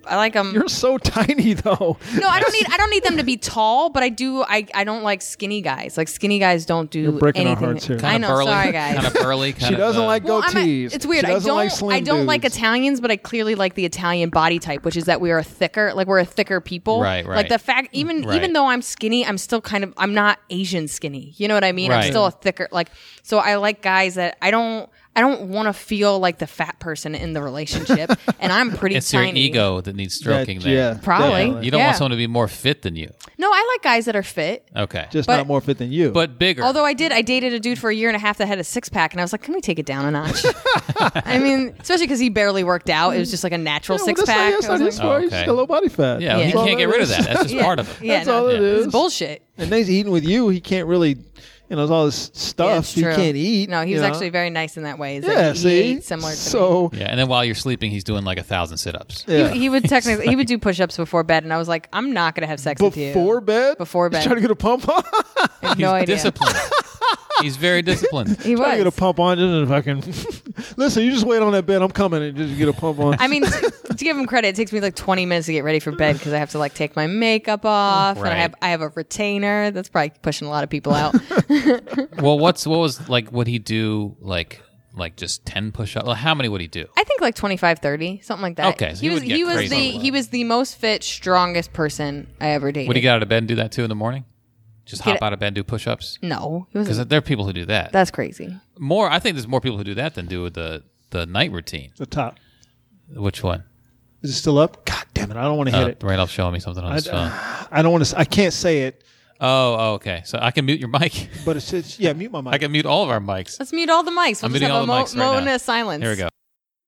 You're so tiny, though. No, I don't need them to be tall, but I don't like skinny guys. Like skinny guys don't do You're breaking our anything. hearts here. I know, burly, sorry guys. Kind of burly. She doesn't like goatees. It's weird. She doesn't like slim I don't like dudes. Italians, but I clearly like the Italian body type, which is that we're a thicker people. Right. Like the fact, even though I'm skinny, I'm still I'm not Asian skinny. You know what I mean? Right. I'm still a thicker, so I like guys that I don't want to feel like the fat person in the relationship, and I'm pretty It's tiny. your ego that needs stroking there. Yeah, Probably. definitely. You don't Yeah. want someone to be more fit than you. No, I like guys that are fit. Okay. Just But- not more fit than you. but bigger. Although I dated a dude for a year and a half that had a 6-pack, and I was like, can we take it down a notch? I mean, especially because he barely worked out. It was just like a natural Yeah, well, 6-pack. that's I not was his like, fault. He's okay. got low body fat. yeah, Yeah. he That's all can't get that rid of is. that. That's just part of it. yeah, That's all it Yeah. is. It's bullshit. And he's eating with you. He can't really, there's all this Yeah, stuff it's he true. can't eat. No, he was you know? actually very nice in that way. is that Yeah, he see? ate similar to me. So, Yeah, and then while you're sleeping, he's doing like 1,000 sit-ups. yeah. He would technically he would do push-ups before bed, and I was like, I'm not gonna have sex with you Before bed? Before bed. He's trying to get a pump on? I have He's no idea. disciplined. He's very disciplined. He Trying to get a was. pump on just to fucking... Listen, you just wait on that bed. I'm coming and just get a pump on. I mean, to give him credit, it takes me like 20 minutes to get ready for bed because I have to like take my makeup off, and Right. I have a retainer. That's probably pushing a lot of people out. Well, what was like? Would he do like just 10 push-ups? How many would he do? I think like 25, 30, something like that. Okay, so he would get crazy. he was the most fit, strongest person I ever dated. Would he get out of bed and do that too in the morning? Just hop Get- out of bed and do push-ups? No, he was. Because there are people who do that. That's crazy. I think there's more people who do that than do the night routine. the top. Which one? Is it still up? God damn it. I don't want to hit it. Randolph's showing me something on his phone. I don't want to... I can't say it, Oh, okay. So I can mute your mic. but it's just... Yeah, mute my mic. I can mute all of our mics. Let's mute all the mics. We'll I'm just muting have all a the mics right now. moment of silence. Here we go.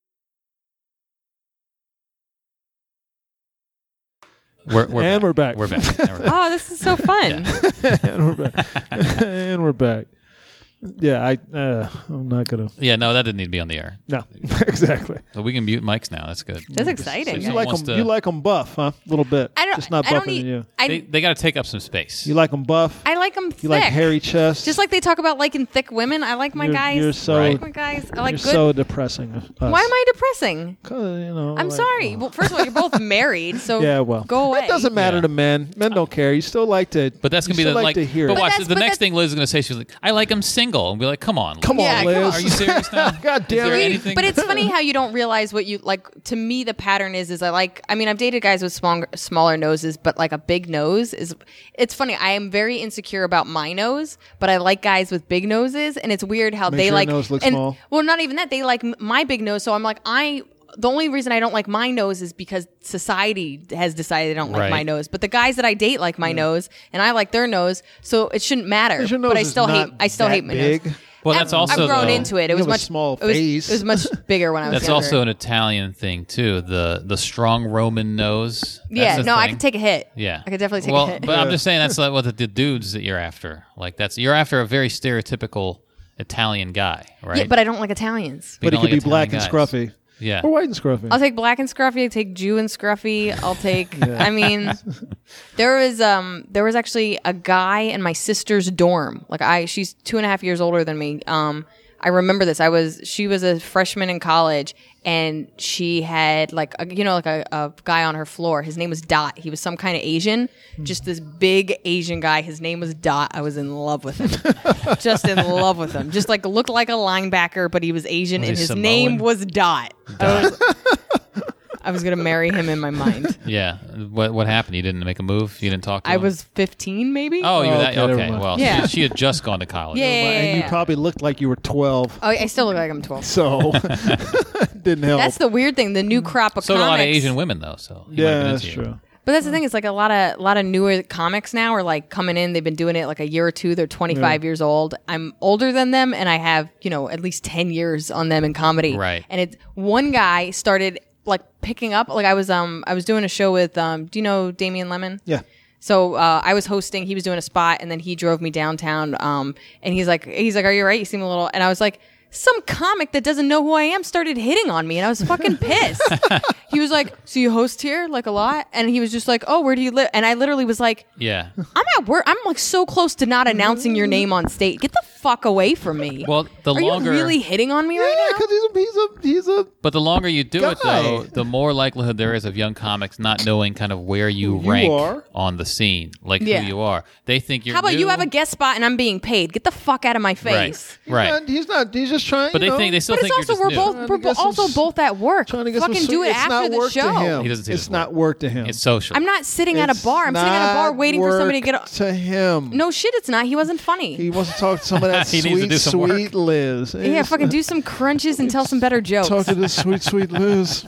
We're back. We're back. Now we're back. Oh, this is so fun. And we're back. And we're back. Yeah, I'm not going to... Yeah, no, that didn't need to be on the air. No, exactly. So we can mute mics now. That's good. That's exciting. You So like wants them? to- You like them buff, huh? A little bit. I don't. Just not I don't buffer need. than you. They got to take up some space. You like them buff. I like them thick. You like hairy chest. Just like they talk about liking thick women. I like my You're- guys. you're so- I like my guys. I like You're good. so depressing. Why am I depressing? 'Cause, I'm like, sorry. Well, first of all, you're both married, so Yeah, well, go away. That doesn't matter Yeah. to men. Men don't care. You still like to. But that's you gonna be still the like to hear. But it. watch that's- the but next that's- thing Liz is gonna say. She's like, "I like him single," and be like, "Come on, Come Yeah, on, come Liz. Are you serious now? God Is damn there it. anything? But it's funny how you don't realize what you like. To me, the pattern is I like. I mean, I've dated guys with smaller noses, but like a big nose is. It's funny. I am very insecure about my nose, but I like guys with big noses, and it's weird how Makes they your like. nose look and, small. Well, not even that. They like my big nose, so I'm like The only reason I don't like my nose is because society has decided they don't like Right. my nose. But the guys that I date like my nose, and I like their nose, so it shouldn't matter. 'Cause your nose But I is still hate. not I still that hate my big. nose. Well, that's also I've grown though- into it. It You was have a much small it was- face. It was much bigger when I was That's younger. also an Italian thing too. The strong Roman nose. Yeah, That's no, the I thing. could take a hit. Yeah, I could definitely take well, a hit. But I'm just saying that's like what the dudes that you're after. Like you're after a very stereotypical Italian guy, right? Yeah, but I don't like Italians. But You he don't could be like black and Italian guys. scruffy. Yeah. Or white and scruffy. I'll take black and scruffy. I'll take Jew and scruffy. I'll take. I mean, there was actually a guy in my sister's dorm. She's 2.5 years older than me. I remember this. She was a freshman in college, and she had a guy on her floor. His name was Dot. He was some kind of Asian, just this big Asian guy. His name was Dot. I was in love with him, just in love with him. Just like looked like a linebacker, but he was Asian, Was and he his Samoan? name was Dot. I was gonna marry him in my mind. Yeah. What happened? You didn't make a move. You didn't talk to I him? was 15, maybe. Oh, you were that? Okay, never Okay. mind. Well, Yeah. she had just gone to college. yeah, And you yeah. probably looked like you were 12. Oh, I still look like I'm 12. So didn't help. That's the weird thing. The new crop of So did a lot of comics. Asian women though. So you might have yeah, been that's into you. true. But that's the thing. It's like a lot of newer comics now are like coming in. They've been doing it like a year or two. They're 25 years old. I'm older than them, and I have at least 10 years on them in comedy. Right. And it's one guy started like picking up. Like I was doing a show with do you know Damian Lemon? Yeah. So I was hosting. He was doing a spot, and then he drove me downtown. And he's like, "Are you all right? You seem a little." And I was like, some comic that doesn't know who I am started hitting on me, and I was fucking pissed. He was like, so you host here like a lot? And he was just like, oh, where do you live? And I literally was like, Yeah. I'm at work. I'm like so close to not announcing your name on stage. Get the fuck away from me. Well, the Are longer you really hitting on me Yeah, right now? because he's a But the longer you do it, Guy. though, the more likelihood there is of young comics not knowing kind of where you Who you rank are. on the scene, like Yeah. who you are. They think you're How about new. you have a guest spot and I'm being paid? Get the fuck out of my face. Right. He's not. He's just trying. But you they know, think they still But think it's you're also just new. we're Trying to get some also both at work. trying to get Fucking some do it it's after not the work show. To him. He doesn't do It's his not work. work to him. It's social. I'm not sitting at a It's bar. I'm sitting at a bar not waiting for somebody to work get. to him. No shit, it's not. He wasn't funny. He wants to talk to some of that He needs to do some work. sweet Liz. Yeah, fucking do some crunches and tell some better jokes. Talk to this sweet Liz.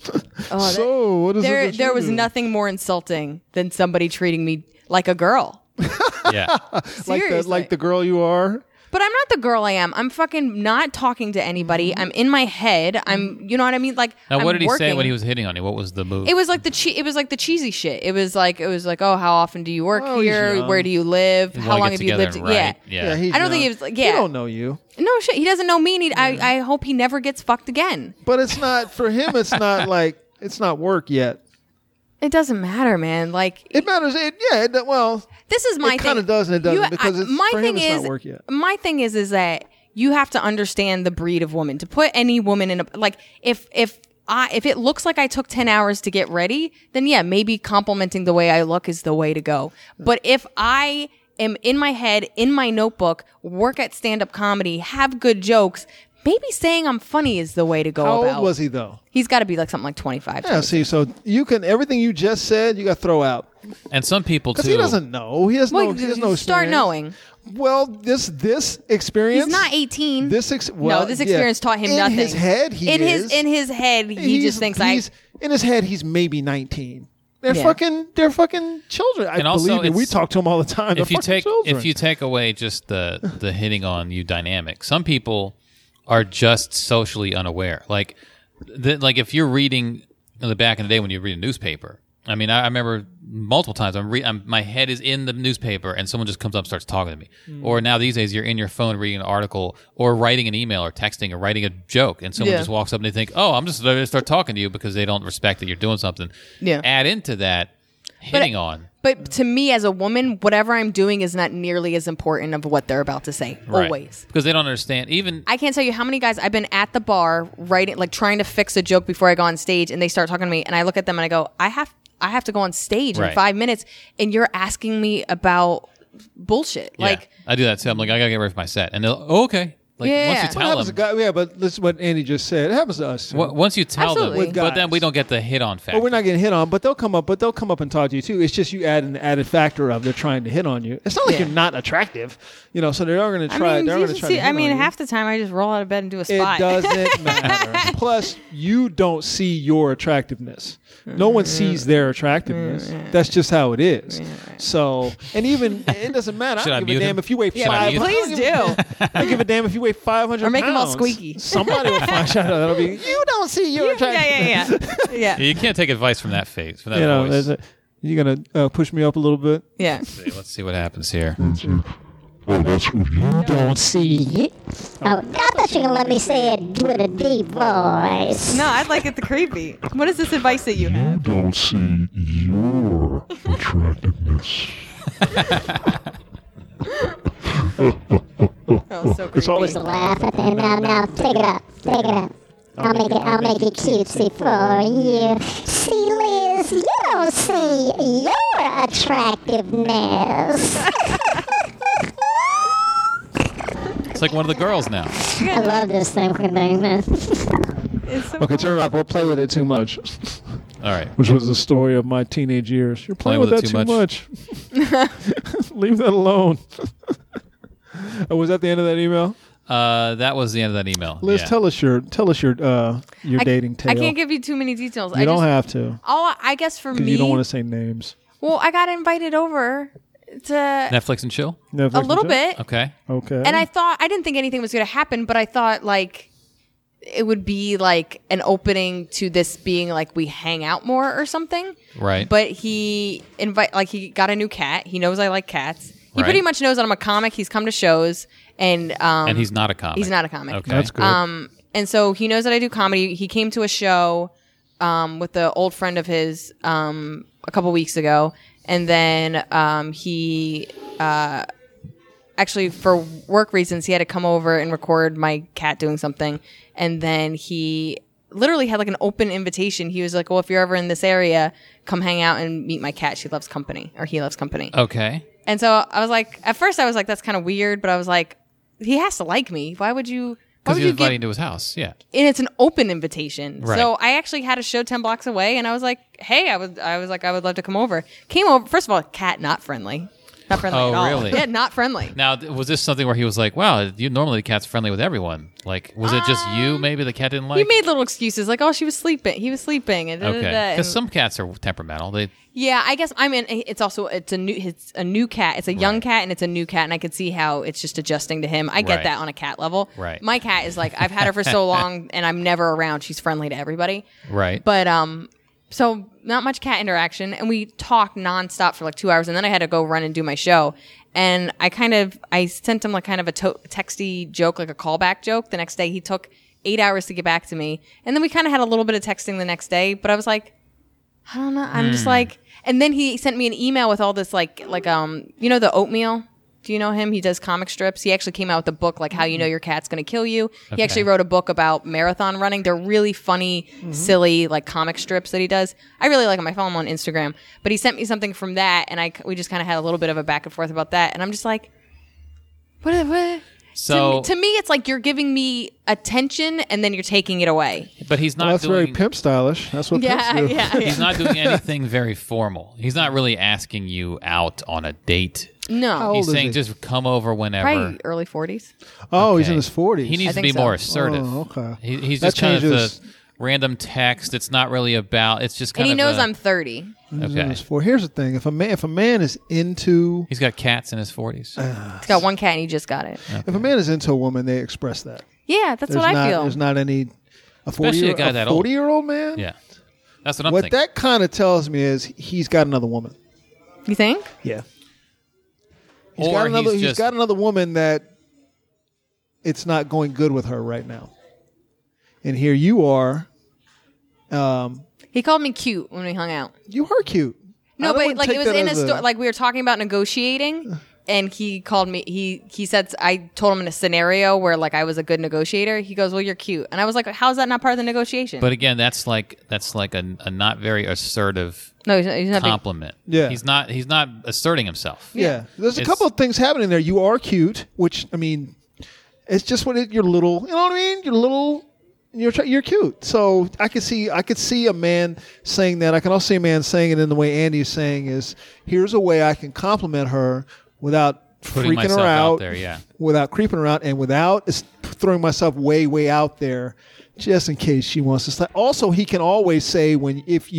So what is it? that There you was do? nothing more insulting than somebody treating me like a girl. Yeah. Seriously. like the girl you are. But I'm not the girl I am. I'm fucking not talking to anybody. I'm in my head. You know what I mean? Like, Now, I'm what did he say working. when he was hitting on you? What was the move? It was like the cheesy shit. It was like, oh, how often do you work Oh, he's here? young. Where do you live? You How wanna long get have you lived? together, right? Yeah. he's I don't think young. he was like, He yeah. don't know you. No shit. He doesn't know me. And I hope he never gets fucked again. But it's not for him. It's not like it's not work yet. It doesn't matter, man. Like, It matters. Well, this is my it thing. kind of does and it doesn't You- because it's, my for him thing it's is, not work yet. My thing is that you have to understand the breed of woman. To put any woman in a like, if it looks like I took 10 hours to get ready, then yeah, maybe complimenting the way I look is the way to go. But if I am in my head, in my notebook, work at stand-up comedy, have good jokes, maybe saying I'm funny is the way to go How about. old was he though? He's got to be like something like 25. Yeah. See, so you can everything you just said, you got to throw out And some people, too. because he doesn't know. He has Well, no. He has no. start experience. knowing. Well, this experience. He's not 18. This no, this experience taught him nothing. In his head, he is. In his head, he just thinks in his head he's maybe 19. They're Yeah. fucking children. And also, believe me, we it's- talk to them all the time. if They're you fucking children. if you take away just the hitting on you dynamic, some people are just socially unaware. Like if you're reading in the back in the day when you read a newspaper. I mean, I remember multiple times my head is in the newspaper and someone just comes up and starts talking to me. Or now these days you're in your phone reading an article or writing an email or texting or writing a joke and someone Yeah. just walks up and they think, oh, I'm just going to start talking to you because they don't respect that you're doing something. Yeah. Add into that hitting on. But to me, as a woman, whatever I'm doing is not nearly as important of what they're about to say. Right. Always. Because they don't understand. Even I can't tell you how many guys I've been at the bar writing, like trying to fix a joke before I go on stage, and they start talking to me, and I look at them and I go, I have to go on stage in Right. 5 minutes, and you're asking me about bullshit. yeah, Like, I do that too. I'm like, I got to get ready for my set. And they'll, oh, okay. Like, Yeah. once you What What tell happens to them. guy, but this is what Andy just said. It happens to us. Too. Once you tell Absolutely. them, but then Guys. we don't get the hit on factor. Well, we're not getting hit on, but they'll come up and talk to you too. It's just you add an added factor of they're trying to hit on you. It's not like Yeah. you're not attractive, so they are going to try. they're going to try. to hit on you. half the time I just roll out of bed and do a It spot. doesn't matter. Plus, you don't see your attractiveness. No one sees their attractiveness. That's just how it is. So, and even it doesn't matter. Should I I don't give a mute damn him? if you weigh Should I 500. mute Please do. I don't give a damn if you weigh 500 Or make 'em all pounds. squeaky. Somebody will find out. That'll be you don't see your attractiveness. Yeah. You can't take advice from that face, from that You voice. you're gonna push me up a little bit. Yeah. Let's see what happens here. Oh, that's what you Don't see it. Oh, I thought you were gonna let me say it with a deep voice. No, I'd like it the creepy. What is this advice that you have? don't see your attractiveness. Oh, so creepy. always- Just laugh at that. Now, take it up. Take it up. I'll make it cutesy for you. See, Liz, you don't see your attractiveness. It's like one of the girls now. I love this thing we're doing, man. It's so Okay, turn it off. We'll play with it too much. All right. Which was the story of my teenage years. You're playing with that too much. Leave that alone. Oh, was that the end of that email? That was the end of that email. Liz, yeah. tell us your dating tale. I can't give you too many details. You don't have to I guess for because me, you don't want to say names. well, I got invited over to Netflix and chill. Netflix a and little chill? bit, Okay. Okay. and I didn't think anything was going to happen, but I thought like it would be like an opening to this being like we hang out more or something. Right. But he he got a new cat. He knows I like cats. He Right. pretty much knows that I'm a comic. He's come to shows, and he's not a comic. He's not a comic. Okay. That's good. And so he knows that I do comedy. He came to a show with an old friend of his a couple weeks ago, and then he actually, for work reasons, he had to come over and record my cat doing something, and then he literally had like an open invitation. He was like, well, if you're ever in this area, come hang out and meet my cat. She loves company, or he loves company. Okay. And so I was like, at first I was like, that's kind of weird, but I was like, he has to like me. Why would you? Why Because would he was you get? inviting to his house. Yeah. And it's an open invitation. Right. So I actually had a show 10 blocks away, and I was like, hey, I was like, I would love to come over. Came over. First of all, cat not friendly. Not friendly Oh, at all. really? Yeah, not friendly. Now, was this something where he was like, wow, normally the cat's friendly with everyone? Like, was it just you maybe the cat didn't like? He made little excuses like, oh, she was sleeping. He was sleeping. And Okay. and- Because some cats are temperamental. Yeah, I guess it's a new cat. It's a young cat and it's a new cat, and I could see how it's just adjusting to him. I get Right. that on a cat level. Right. My cat is like, I've had her for so long and I'm never around. She's friendly to everybody. Right. But so not much cat interaction, and we talked nonstop for like 2 hours, and then I had to go run and do my show. And I sent him like kind of a texty joke, like a callback joke. The next day, he took 8 hours to get back to me, and then we kind of had a little bit of texting the next day. But I was like, I don't know. I'm just like, and then he sent me an email with all this like you know, the Oatmeal. Do you know him? He does comic strips. He actually came out with a book, like How You Know Your Cat's Going to Kill You. He Okay. actually wrote a book about marathon running. They're really funny, silly, like comic strips that he does. I really like him. I follow him on Instagram. But he sent me something from that, and we just kind of had a little bit of a back and forth about that. And I'm just like, what? So, to me, it's like you're giving me attention, and then you're taking it away. but he's not Well, that's doing. very pimp stylish. That's what Yeah, pimps do. yeah, He's not doing anything very formal. He's not really asking you out on a date. No. How old He's is saying he? just come over whenever. Probably early 40s. Oh, he's Okay. in his 40s. He needs I to think be so. more assertive. Oh, okay. He's That just kind of changes- the random text. It's not really about. It's just kind And he of. knows I'm 30. He's in Okay. his 40s. Here's the thing: if a man is into He's got cats in his 40s. He's got one cat, and he just got it. if a man is into a woman, they express that. Yeah, that's what I feel. There's not any Especially a guy that old. 40-year-old man. Yeah, that's what I'm What thinking. that kind of tells me is he's got another woman. You think? Yeah. Or he's He's just- got another woman that it's not going good with her right now. And here you are. He called me cute when we hung out. You are cute. No, I but wouldn't like take it was that in a as story. Like we were talking about negotiating, and he called me. He said I told him in a scenario where like I was a good negotiator. He goes, "Well, you're cute," and I was like, "How's that not part of the negotiation?" But again, that's like a not very assertive no, he's not. Being, compliment. Yeah. he's not asserting himself. Yeah. There's a It's- couple of things happening there. You are cute, which, I mean, it's just you're little, you know what I mean? You're little, you're cute. So I could see a man saying that. I can also see a man saying it in the way Andy's saying is, here's a way I can compliment her without Putting freaking myself her out, there, yeah. without creeping her out, and without throwing myself way out there, just in case she wants to slap. Also, he can always say if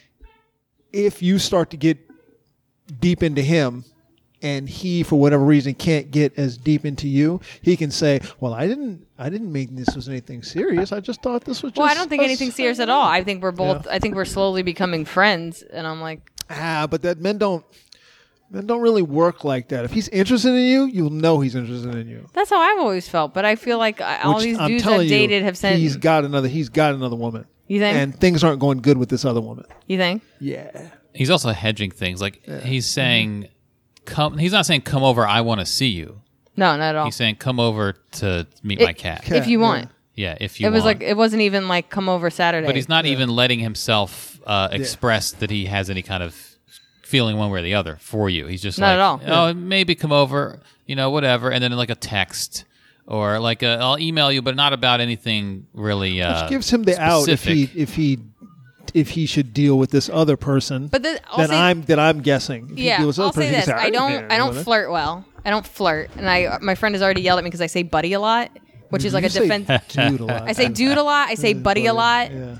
you start to get deep into him, and he for whatever reason can't get as deep into you, he can say, "Well, I didn't mean this was anything serious. I just thought this was just." well, I don't think us." anything serious at all. I think we're both. Yeah. I think we're slowly becoming friends, and I'm like, But that men don't really work like that. If he's interested in you, you'll know he's interested in you. that's how I've always felt. But I feel like all Which these I'm dudes I've telling you, dated have said, he's got another woman. You think? And things aren't going good with this other woman. "You think?" Yeah. He's also hedging things. Like he's saying, "Come." He's not saying, "Come over. I want to see you." No, not at all. He's saying, "Come over to meet my cat." If you want. Yeah, if you It was want. like it wasn't even like come over Saturday. But he's not even letting himself express that he has any kind of feeling one way or the other for you. He's just Not like, at all. oh, maybe come over, whatever, and then like a text or like I'll email you, but not about anything really. Which gives him the specific. out if he should deal with this other person. But I'll say- I'm guessing. If he Yeah, deals with I'll this other say person, this: he can I don't flirt well. I don't flirt, and my friend has already yelled at me because I say buddy a lot, which is like You a say defense. dude a lot. I say dude a lot. I say buddy a lot. Yeah.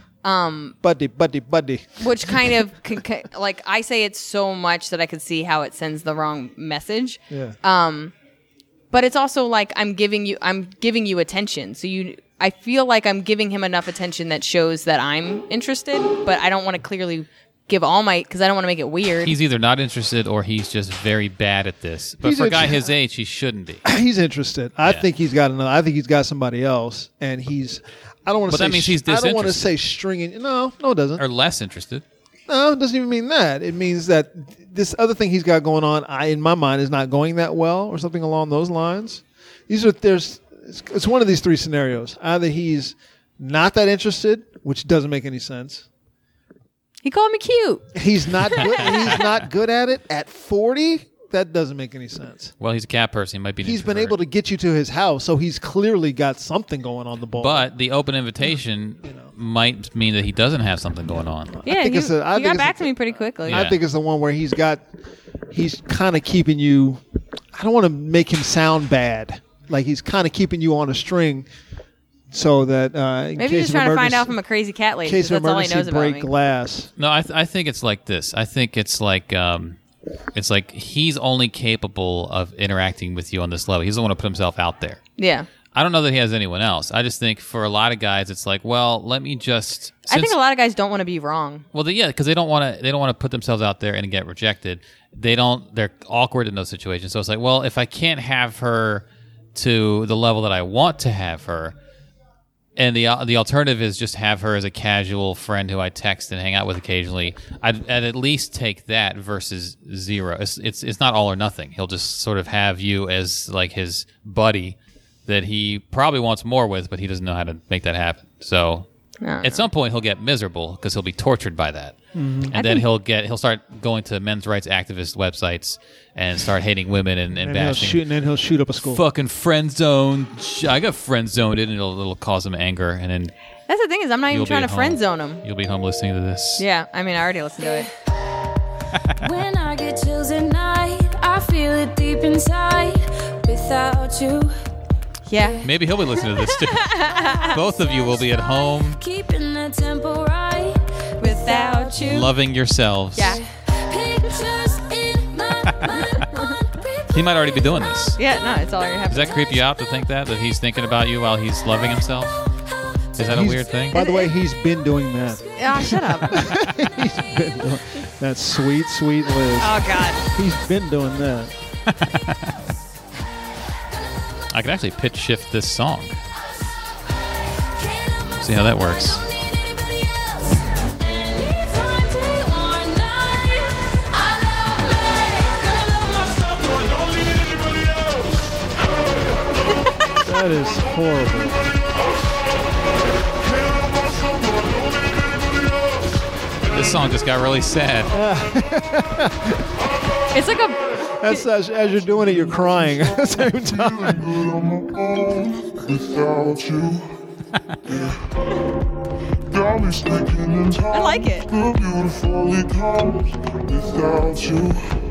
Buddy. Which kind of like I say it so much that I could see how it sends the wrong message. Yeah. But it's also like I'm giving you attention. So I feel like I'm giving him enough attention that shows that I'm interested, but I don't want to clearly give all my because I don't want to make it weird. He's either not interested or he's just very bad at this. But He's for a guy interested. his age, he shouldn't be. He's interested. I think he's got another. I think he's got somebody else, and he's. I don't want to But say. that means he's I don't want to disinterested. say stringing. No, it doesn't. Or less interested. No, it doesn't even mean that. It means that this other thing he's got going on, in my mind, is not going that well, or something along those lines. It's one of these three scenarios. Either he's not that interested, which doesn't make any sense. He called me cute. He's not good. He's not good at it at 40. That doesn't make any sense. Well, he's a cat person. He might be. He's been able to get you to his house, so he's clearly got something going on the ball. But the open invitation might mean that he doesn't have something going on. Yeah, think he, it's a- I he think got it's back a- to me pretty quickly. Yeah. I think it's the one where he's kind of keeping you. I don't want to make him sound bad. Like he's kind of keeping you on a string, so that in Maybe case he's of trying to find emergency- out if I'm a crazy cat lady. in case 'Cause of that's all he emergency, knows about break me. glass. No, I think it's like this. I think it's like he's only capable of interacting with you on this level. He doesn't want to put himself out there. Yeah. I don't know that he has anyone else. I just think for a lot of guys, it's like, well, let me just. I think a lot of guys don't want to be wrong. Well, because they don't want to. They don't want to put themselves out there and get rejected. They're awkward in those situations. So it's like, well, if I can't have her to the level that I want to have her, and the alternative is just have her as a casual friend who I text and hang out with occasionally, I'd at least take that versus zero. It's not all or nothing. He'll just sort of have you as like his buddy that he probably wants more with, but he doesn't know how to make that happen. So at some point he'll get miserable because he'll be tortured by that. Mm-hmm. And then he'll start going to men's rights activist websites and start hating women and bashing. He'll shoot up a school. Fucking friend zone. I got friend zoned in, and it'll cause him anger, and then That's the thing is I'm not even you'll be trying to at friend home. zone him. You'll be home listening to this. Yeah, I mean I already listened to it. When I get chills at night, I feel it deep inside. Without you, Yeah. Maybe he'll be listening to this too. Both of you will be at home keeping the tempo right. Without you. loving yourselves. Yeah. Pictures in my mind on repeat. He might already be doing this. Yeah, no, it's all already Does happening. that creep you out to think that he's thinking about you while he's loving himself? Is that a weird thing? By the way, he's been doing that. Oh, shut up. He's been doing that. Sweet Liz. Oh God. He's been doing that. I could actually pitch shift this song. See how that works. That is horrible. This song just got really sad. It's like a That's as you're doing it, you're crying at the same time. Good on my own without you. Got me speaking in tongues. I like it. The beautifully comes without you.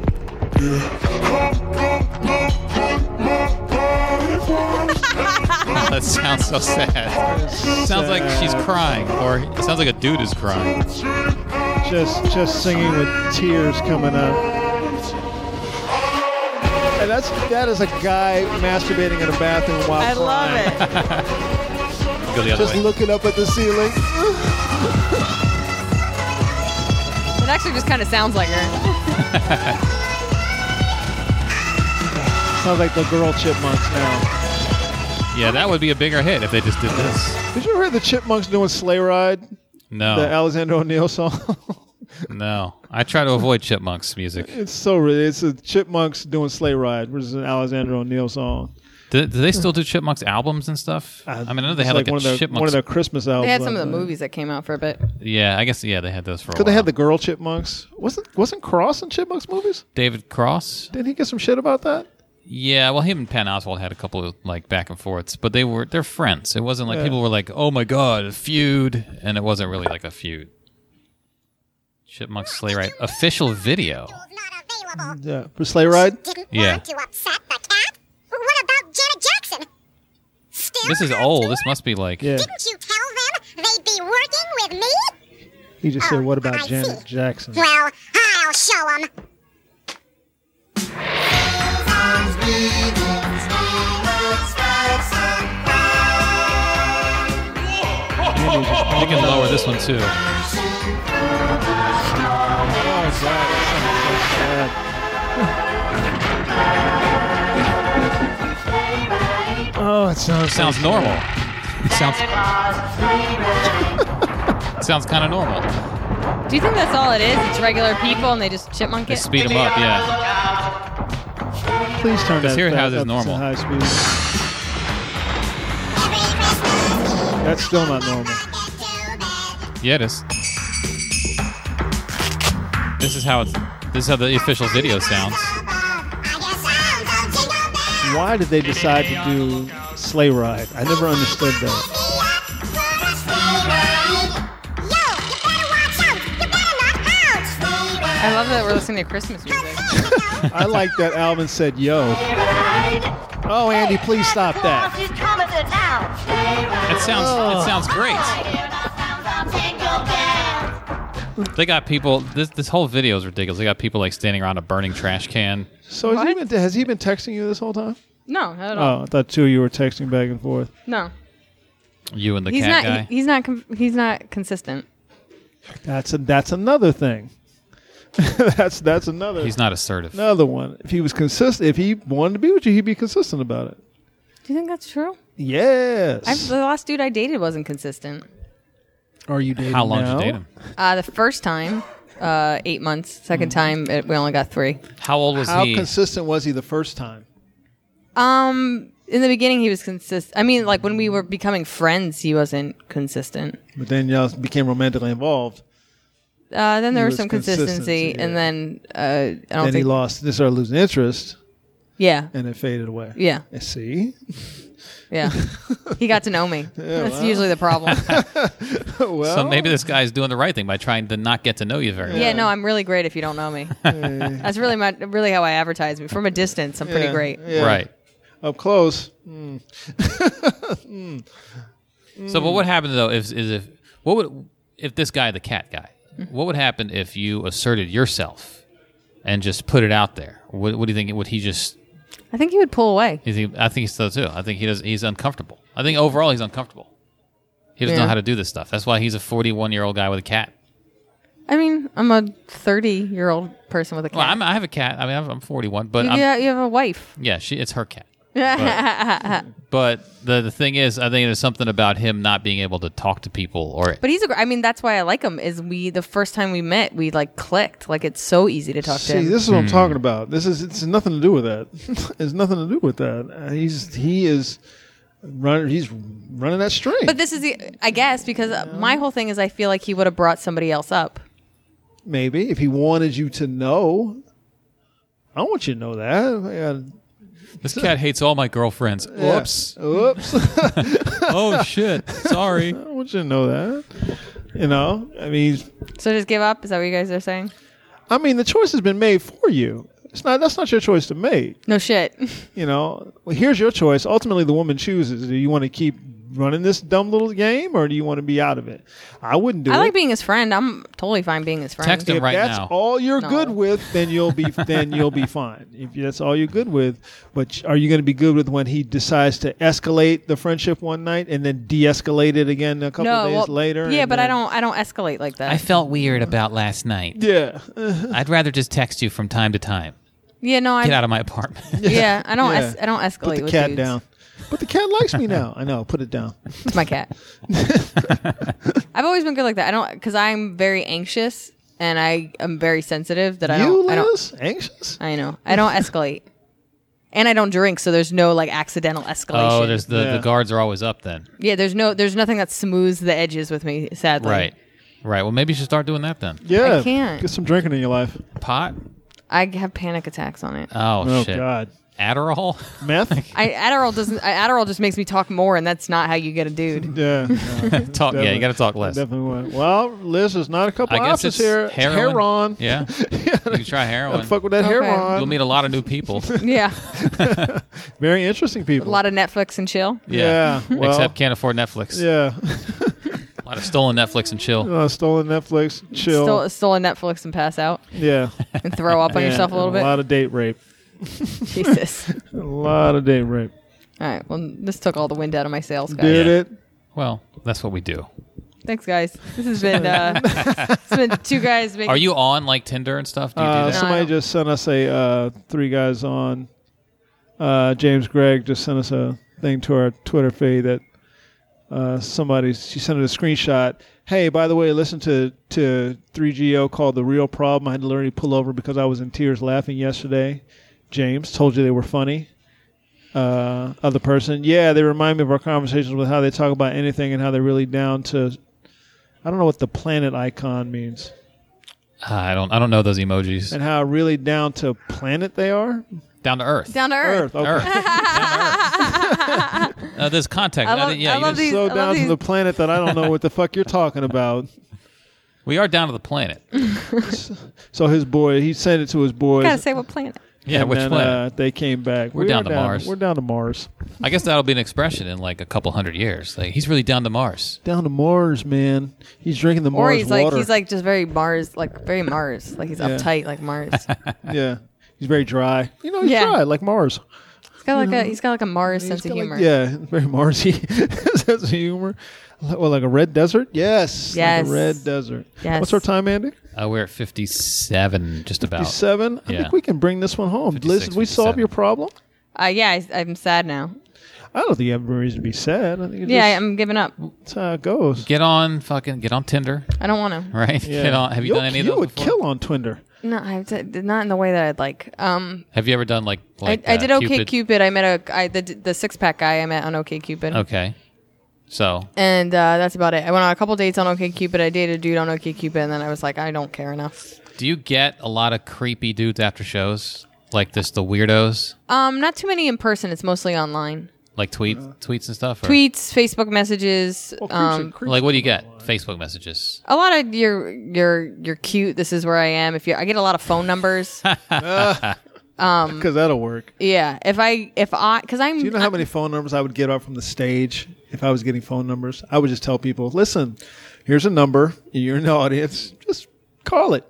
That sounds so sad. Sounds like she's crying, or it sounds like a dude is crying. Just singing with tears coming out. And that is a guy masturbating in a bathroom while I love crying. it. Go the other Just way. looking up at the ceiling. It actually just kind of sounds like her. Sounds like the girl chipmunks now. Yeah, that would be a bigger hit if they just did this. Did you ever hear the Chipmunks doing Sleigh Ride? The No, Alexander O'Neill song? no. I try to avoid Chipmunks music. It's so really. It's the Chipmunks doing Sleigh Ride, which is an Alexander O'Neill song. Do they still do Chipmunks albums and stuff? I mean, I know they It's had like one a of their Chipmunks. one of their Christmas albums. They had some like of the that. movies that came out for a bit. Yeah, I guess they had those for a while. Because they had the girl Chipmunks. Wasn't Cross in Chipmunks movies? David Cross. Didn't he get some shit about that? Yeah, well, him and Patton Oswalt had a couple of like back and forths, but they're friends. It wasn't like people were like, "Oh my god, a feud," and it wasn't really like a feud. Chipmunks Sleigh Ride official video. Not available. Yeah, for Sleigh Ride. Didn't Yeah. want to upset the cat. What about Janet Jackson? Still This is on old. tour? This must be like Yeah, Didn't you tell them they'd be working with me? he just said, "What I about Janet see. Jackson?" Well, I'll show them. you can lower this one too. Oh, it Sounds normal. Sounds kind of normal. Do you think that's all it is? It's regular people and they just chipmunk They it? speed them up, yeah. Please turn that Here it back has is up to normal. high speed. That's still not normal. Yeah, it is. This is how the official video sounds. Why did they decide to do Sleigh Ride? I never understood that. I love that we're listening to Christmas music. I like that Alvin said, yo. Oh, Andy, please stop that. It sounds great. They got people. This whole video is ridiculous. They got people like standing around a burning trash can. So has he been texting you this whole time? No, not at all. Oh, I thought two of you were texting back and forth. No. You and the He's cat not. guy. He's not consistent. That's another thing. that's another. He's not assertive. Another one. If he was consistent, if he wanted to be with you, he'd be consistent about it. Do you think that's true? Yes. The last dude I dated wasn't consistent. Are you dating How long now? did you date him? The first time, 8 months. Second time, we only got 3. How old was How he? consistent was he the first time? In the beginning, he was consistent. I mean, like when we were becoming friends, he wasn't consistent. But then y'all became romantically involved. Then there He was was some consistency, consistency, and yeah. then I don't Then think. he lost. They started losing interest, Yeah, and it faded away. yeah, See? yeah. He got to know me. That's usually the problem. Well, So maybe this guy's doing the right thing by trying to not get to know you very well. Yeah, no, I'm really great if you don't know me. That's really how I advertise me. From a distance, I'm pretty yeah, great. yeah. Right. Up close. So, but what happened though? If this guy, the cat guy, what would happen if you asserted yourself and just put it out there? What do you think? Would he just? I think he would pull away. I think so too. I think he does. He's uncomfortable. I think overall he's uncomfortable. He doesn't know Yeah. how to do this stuff. That's why he's a 41-year-old guy with a cat. I mean, I'm a 30-year-old person with a cat. Well, I have a cat. I mean, I'm 41, but you have a wife. it's her cat. But the thing is, I think there's something about him not being able to talk to people, or But that's why I like him. Is the first time we met, we like clicked. Like it's so easy to talk to See, him. this is what I'm talking about. It's nothing to do with that. It's nothing to do with that. He's running that string. But this is I guess because my whole thing is I feel like he would have brought somebody else up. Maybe if he wanted you to know. I don't want you to know that. this cat hates all my girlfriends. Yeah. Oops. Oops. Oh shit. Sorry. I don't want you to know that. I mean, So just give up. Is that what you guys are saying? the choice has been made for you. That's not your choice to make. No shit. Well, here's your choice. Ultimately, the woman chooses. Do you want to keep running this dumb little game, or do you want to be out of it? I wouldn't do it. I like being his friend. I'm totally fine being his friend. Text him If right that's now. all you're No. good with, then you'll be fine. If that's all you're good with, but are you going to be good with when he decides to escalate the friendship one night and then de-escalate it again a couple of days later? Yeah, and but then- I don't escalate like that. I felt weird about last night. Yeah, I'd rather just text you from time to time. yeah, no, Get I out of my apartment. yeah, I don't Yeah. I don't escalate put the with cat dudes. down. But the cat likes me now. I know. Put it down. It's my cat. I've always been good like that. I don't because I'm very anxious and I am very sensitive. That I You, don't. Liz? Anxious? I know. I don't escalate, and I don't drink, so there's no like accidental escalation. Oh, there's the Yeah. guards are always up then. there's nothing that smooths the edges with me. Sadly, Right. Well, maybe you should start doing that then. Yeah. I can't. Get some drinking in your life. Pot? I have panic attacks on it. Oh, Oh, shit. God. Adderall? Meth? Adderall just makes me talk more, and that's not how you get a dude. Yeah. No, Talk. Yeah, you got to talk less. definitely would. Well, Liz, there's not a couple I guess options it's here. It's heroin. Heron. Yeah. You can try Gotta heroin. fuck with that Okay. heroin. You'll meet a lot of new people. Yeah, Very interesting a people. lot of Netflix and chill. Yeah. Well, Except can't afford Netflix. yeah. A lot of stolen Netflix and chill. Stolen Netflix. Chill. Still a Netflix and pass out Yeah. and throw up on Yeah, yourself a little A bit. lot of date rape. Jesus. A lot of date rape. All right. Well, this took all the wind out of my sails, guys. Did it? Well, that's what we do. Thanks, guys. This has been it's been two guys making. Are you on like Tinder and stuff? Do you do that? Somebody No. just sent us a 3 guys on. James Gregg just sent us a thing to our Twitter feed that she sent us a screenshot. Hey, by the way, listen to 3GO called The Real Problem. I had to literally pull over because I was in tears laughing yesterday. James told you they were funny. Other person, yeah, they remind me of our conversations with how they talk about anything and how they're really down to. I don't know what the planet icon means, I don't know those emojis. and how really down to planet they are. Down to earth. down to earth? Okay. Earth. There's context. I love- yeah, I you love just- these- So I love down to these- the planet that I don't know what the fuck you're talking about. we are down to the planet. So his boy, he sent it to his boys. Gotta say what planet? Yeah, and which then, planet? They came back. We're We down are to Mars. We're down to Mars. I guess that'll be an expression in like a couple hundred years. Like he's really down to Mars. Down to Mars, man. He's drinking the Or Mars he's like water. he's like just very Mars, like very Mars, like he's Yeah. uptight like Mars. Yeah, he's very dry. You know, he's Yeah. dry like Mars. He's got like a Mars sense of He's got humor. like, yeah, very Marsy sense of humor. Well, like a red desert. Yes. Yes. Like a red desert. Yes. What's our time, Andy? We're at 57, just about. 57. I Yeah. think we can bring this one home. 56, Liz, did we solve 57. your problem? Yeah, I'm sad now. I don't think you have a reason to be sad. I think it's Yeah, just, I'm giving up. that's how it goes. Get on Tinder, I don't want to. right? Yeah. Get on. Have you done any of You those would before? kill on Twinder. No, not in the way that I'd like. Have you ever done like I did OK Cupid? Cupid. I met the 6-pack guy I met on OK Cupid. Okay. So And that's about it. I went on a couple dates on OK Cupid. I dated a dude on OK Cupid, and then I was like, I don't care enough. do you get a lot of creepy dudes after shows? Like the weirdos? Not too many in person. It's mostly online. Like tweets and stuff? Or? Tweets, Facebook messages. Creeps Like what do you get? Facebook messages. A lot of you're cute. This is where I am. I get a lot of phone numbers. because that'll work. Yeah. Because I'm. Do you know how many phone numbers I would get up from the stage if I was getting phone numbers? I would just tell people, listen, here's a number. You're in the audience. Just call it.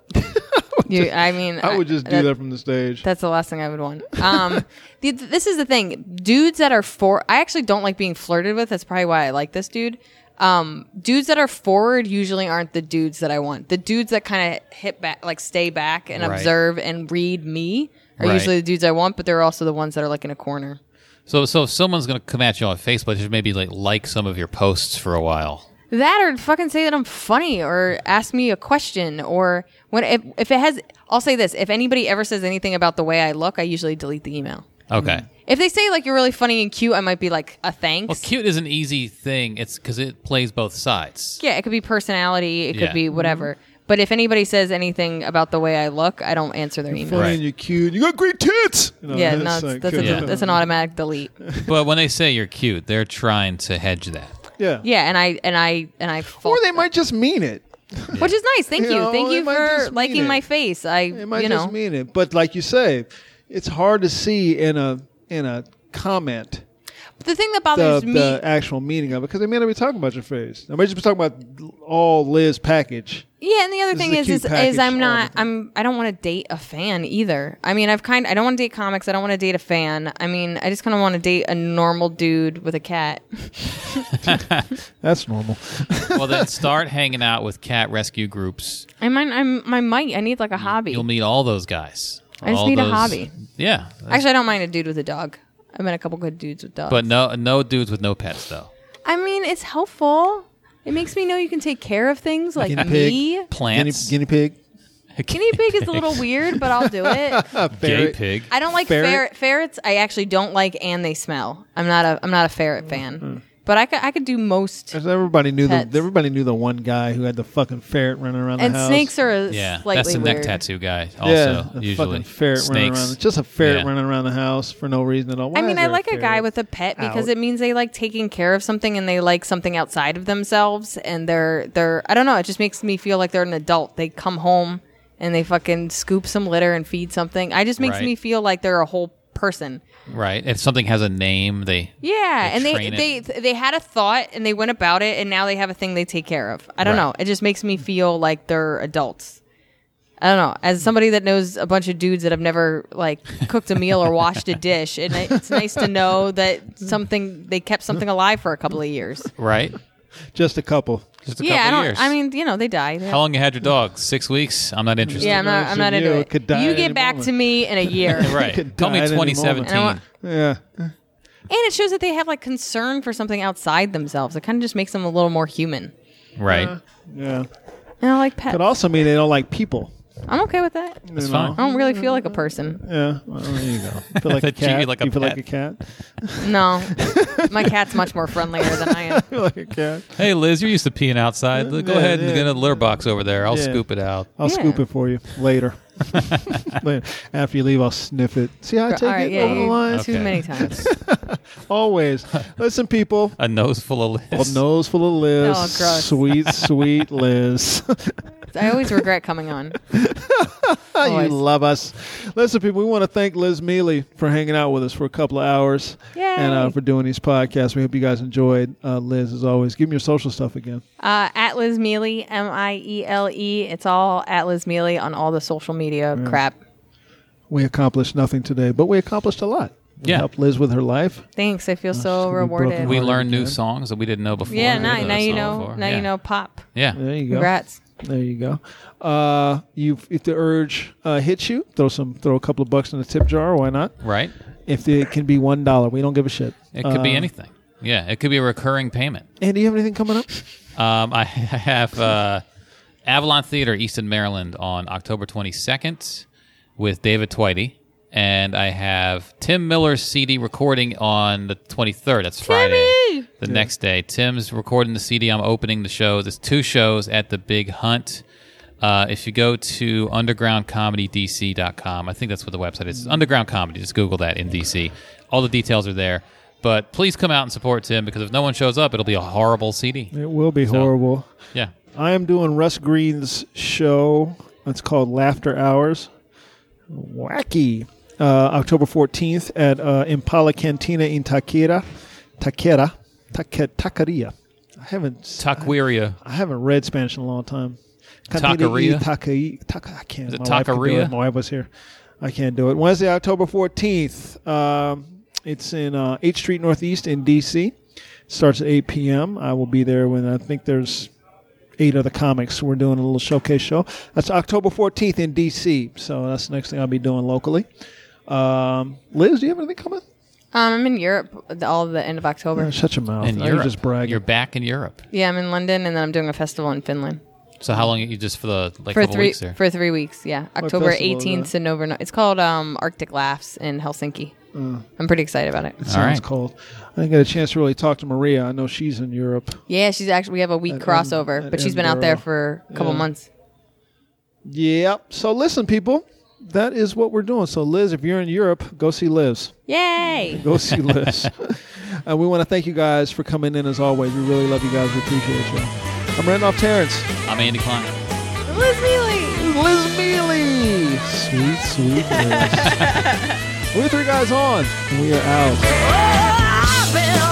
I would just do that from the stage. That's the last thing I would want. This is the thing. Dudes that are I actually don't like being flirted with. That's probably why I like this dude. Dudes that are forward usually aren't the dudes that I want. The dudes that kind of hit back, like stay back and Right. observe and read me are Right. usually the dudes I want, but they're also the ones that are like in a corner. So if someone's gonna come at you on Facebook, they should maybe like some of your posts for a while. That or fucking say that I'm funny or ask me a question or if it has, I'll say this. If anybody ever says anything about the way I look, I usually delete the email. Okay. If they say like you're really funny and cute, I might be like a thanks. Well, cute is an easy thing. It's because it plays both sides. Yeah, it could be personality. It Yeah. could be whatever. But if anybody says anything about the way I look, I don't answer their email. Funny Right. and you're cute. You got great tits. You know, Yeah, it's no, like, that's an automatic delete. But when they say you're cute, they're trying to hedge that. yeah. Yeah, and I Or they might just mean it. which is nice. Thank You you, know, thank they you might for just mean liking it. my face. They might you just know, mean it. But like you say, it's hard to see in a comment the thing that bothers me. the actual meaning of it because they may not be talking about your face. They might just be talking about all Liz package. Yeah, and the other This thing is a cute is package, I'm not all of it. I don't want to date a fan either. I mean, I don't want to date comics. I don't want to date a fan. I mean, I just kind of want to date a normal dude with a cat. That's normal. Well, then start hanging out with cat rescue groups. I need like a hobby. You'll meet all those guys. I just All need a those- hobby. Yeah. Actually, I don't mind a dude with a dog. I met a couple good dudes with dogs. But no dudes with no pets, though. I mean, it's helpful. It makes me know you can take care of things like Guinea pig. me. Plants. Guinea pig. Guinea pig is a little weird, but I'll do it. Gay pig. I don't like Ferret? ferrets. I actually don't like, and they smell. I'm not a ferret fan. But I could do most. Everybody knew Pets. everybody knew the one guy who had the fucking ferret running around And the house. snakes are Yeah. slightly That's the neck weird. tattoo guy, also, yeah, the usually. fucking ferret running Snakes. around. Just a ferret Yeah. running around the house for no reason at all. Why I mean, is I there like a guy ferret? with a pet because out? it means they like taking care of something and they like something outside of themselves, and they're I don't know. It just makes me feel like they're an adult. They come home and they fucking scoop some litter and feed something. I just makes Right. me feel like they're a whole person. Right. If something has a name, they Yeah, and train they had a thought and they went about it, and now they have a thing they take care of. I don't Right. know. It just makes me feel like they're adults. I don't know. As somebody that knows a bunch of dudes that have never like cooked a meal or washed a dish, and it's nice to know that they kept something alive for a couple of years. right. Just a couple. Just a Yeah, I couple don't. years. I mean, they die. How long you had your dog? 6 weeks? I'm not interested. Yeah, I'm not into it. Could die You at any get back moment. to me in a year. Right. Could Tell die me at any moment. 2017. And I want- Yeah. And it shows that they have like concern for something outside themselves. It kind of just makes them a little more human. Right. Yeah. And I like pets. Could also mean they don't like people. I'm okay with that. That's You fine. know? I don't really feel like a person. Yeah. Well, there you go. You feel like a They treat you cat. like a You feel pet. like a cat. No, my cat's much more friendlier than I am. You feel like a cat. Hey, Liz, you're used to peeing outside. Go ahead and yeah. get a litter box over there. I'll Yeah. scoop it out. I'll Yeah. scoop it for you later. Later. After you leave, I'll sniff it. See how I take All right, it yeah, over the line? too Okay. many times. Always. Listen, people. A nose full of A Liz. nose full of Liz. Oh, gross. Sweet, sweet Liz. I always regret coming on. You Always. love us. Listen, people, we want to thank Liz Mealy for hanging out with us for a couple of hours Yay. and for doing these podcasts. We hope you guys enjoyed. Liz, as always, give me your social stuff again. At Liz Mealy, Miele. It's all at Liz Mealy on all the social media crap. We accomplished nothing today, but we accomplished a lot. We Yeah. helped Liz with her life. Thanks. I feel she's so gonna be rewarded. broken We hearted learned new again. songs that we didn't know before. Yeah, We now, didn't now you the know. song before. Now Yeah. you know. Pop. Yeah. There you go. Congrats. There you go. If the urge hits you, throw a couple of bucks in the tip jar. Why not? Right. If it can be $1, we don't give a shit. It could be anything. Yeah, it could be a recurring payment. And do you have anything coming up? I have Avalon Theater, Easton, Maryland, on October 22nd with David Twitty. And I have Tim Miller's CD recording on the 23rd. That's Friday. The next day. Tim's recording the CD. I'm opening the show. There's 2 shows at the Big Hunt. If you go to undergroundcomedydc.com, I think that's what the website is. Underground Comedy. Just Google that in DC. All the details are there. But please come out and support Tim, because if no one shows up, it'll be a horrible CD. It will be horrible. Yeah. I am doing Russ Green's show. It's called Laughter Hours. Wacky. October 14th at Impala Cantina in Taqueria. I haven't read Spanish in a long time. Taqueria? I can't. Is it My wife can do taqueria? it. My wife was here. I can't do it. Wednesday, October 14th. It's in 8th Street Northeast in D.C. Starts at 8 p.m. I will be there when I think there's 8 other comics. We're doing a little showcase show. That's October 14th in D.C. So that's the next thing I'll be doing locally. Liz, do you have anything coming? I'm in Europe all the end of October. Shut your mouth. In Now Europe. You're just bragging. You're back in Europe. Yeah, I'm in London, and then I'm doing a festival in Finland. So how long you just for the For couple 3 weeks there? for 3 weeks, yeah. October festival is 18th that? to November. It's called Arctic Laughs in Helsinki. I'm pretty excited about it. Sounds right. cold. I didn't get a chance to really talk to Maria. I know she's in Europe. Yeah, she's actually. We have a week At crossover, Edin- but at she's been out there Edinburgh. for a couple Yeah. months. Yep. So listen, people, that is what we're doing. So Liz, if you're in Europe, go see Liz. Yay! Go see Liz. We want to thank you guys for coming in as always. We really love you guys. We appreciate you. I'm Randolph Terrence. I'm Andy Klein. Liz Mealy. Liz Mealy. Sweet, sweet Liz. We're 3 guys on, and we are out. Oh, I've been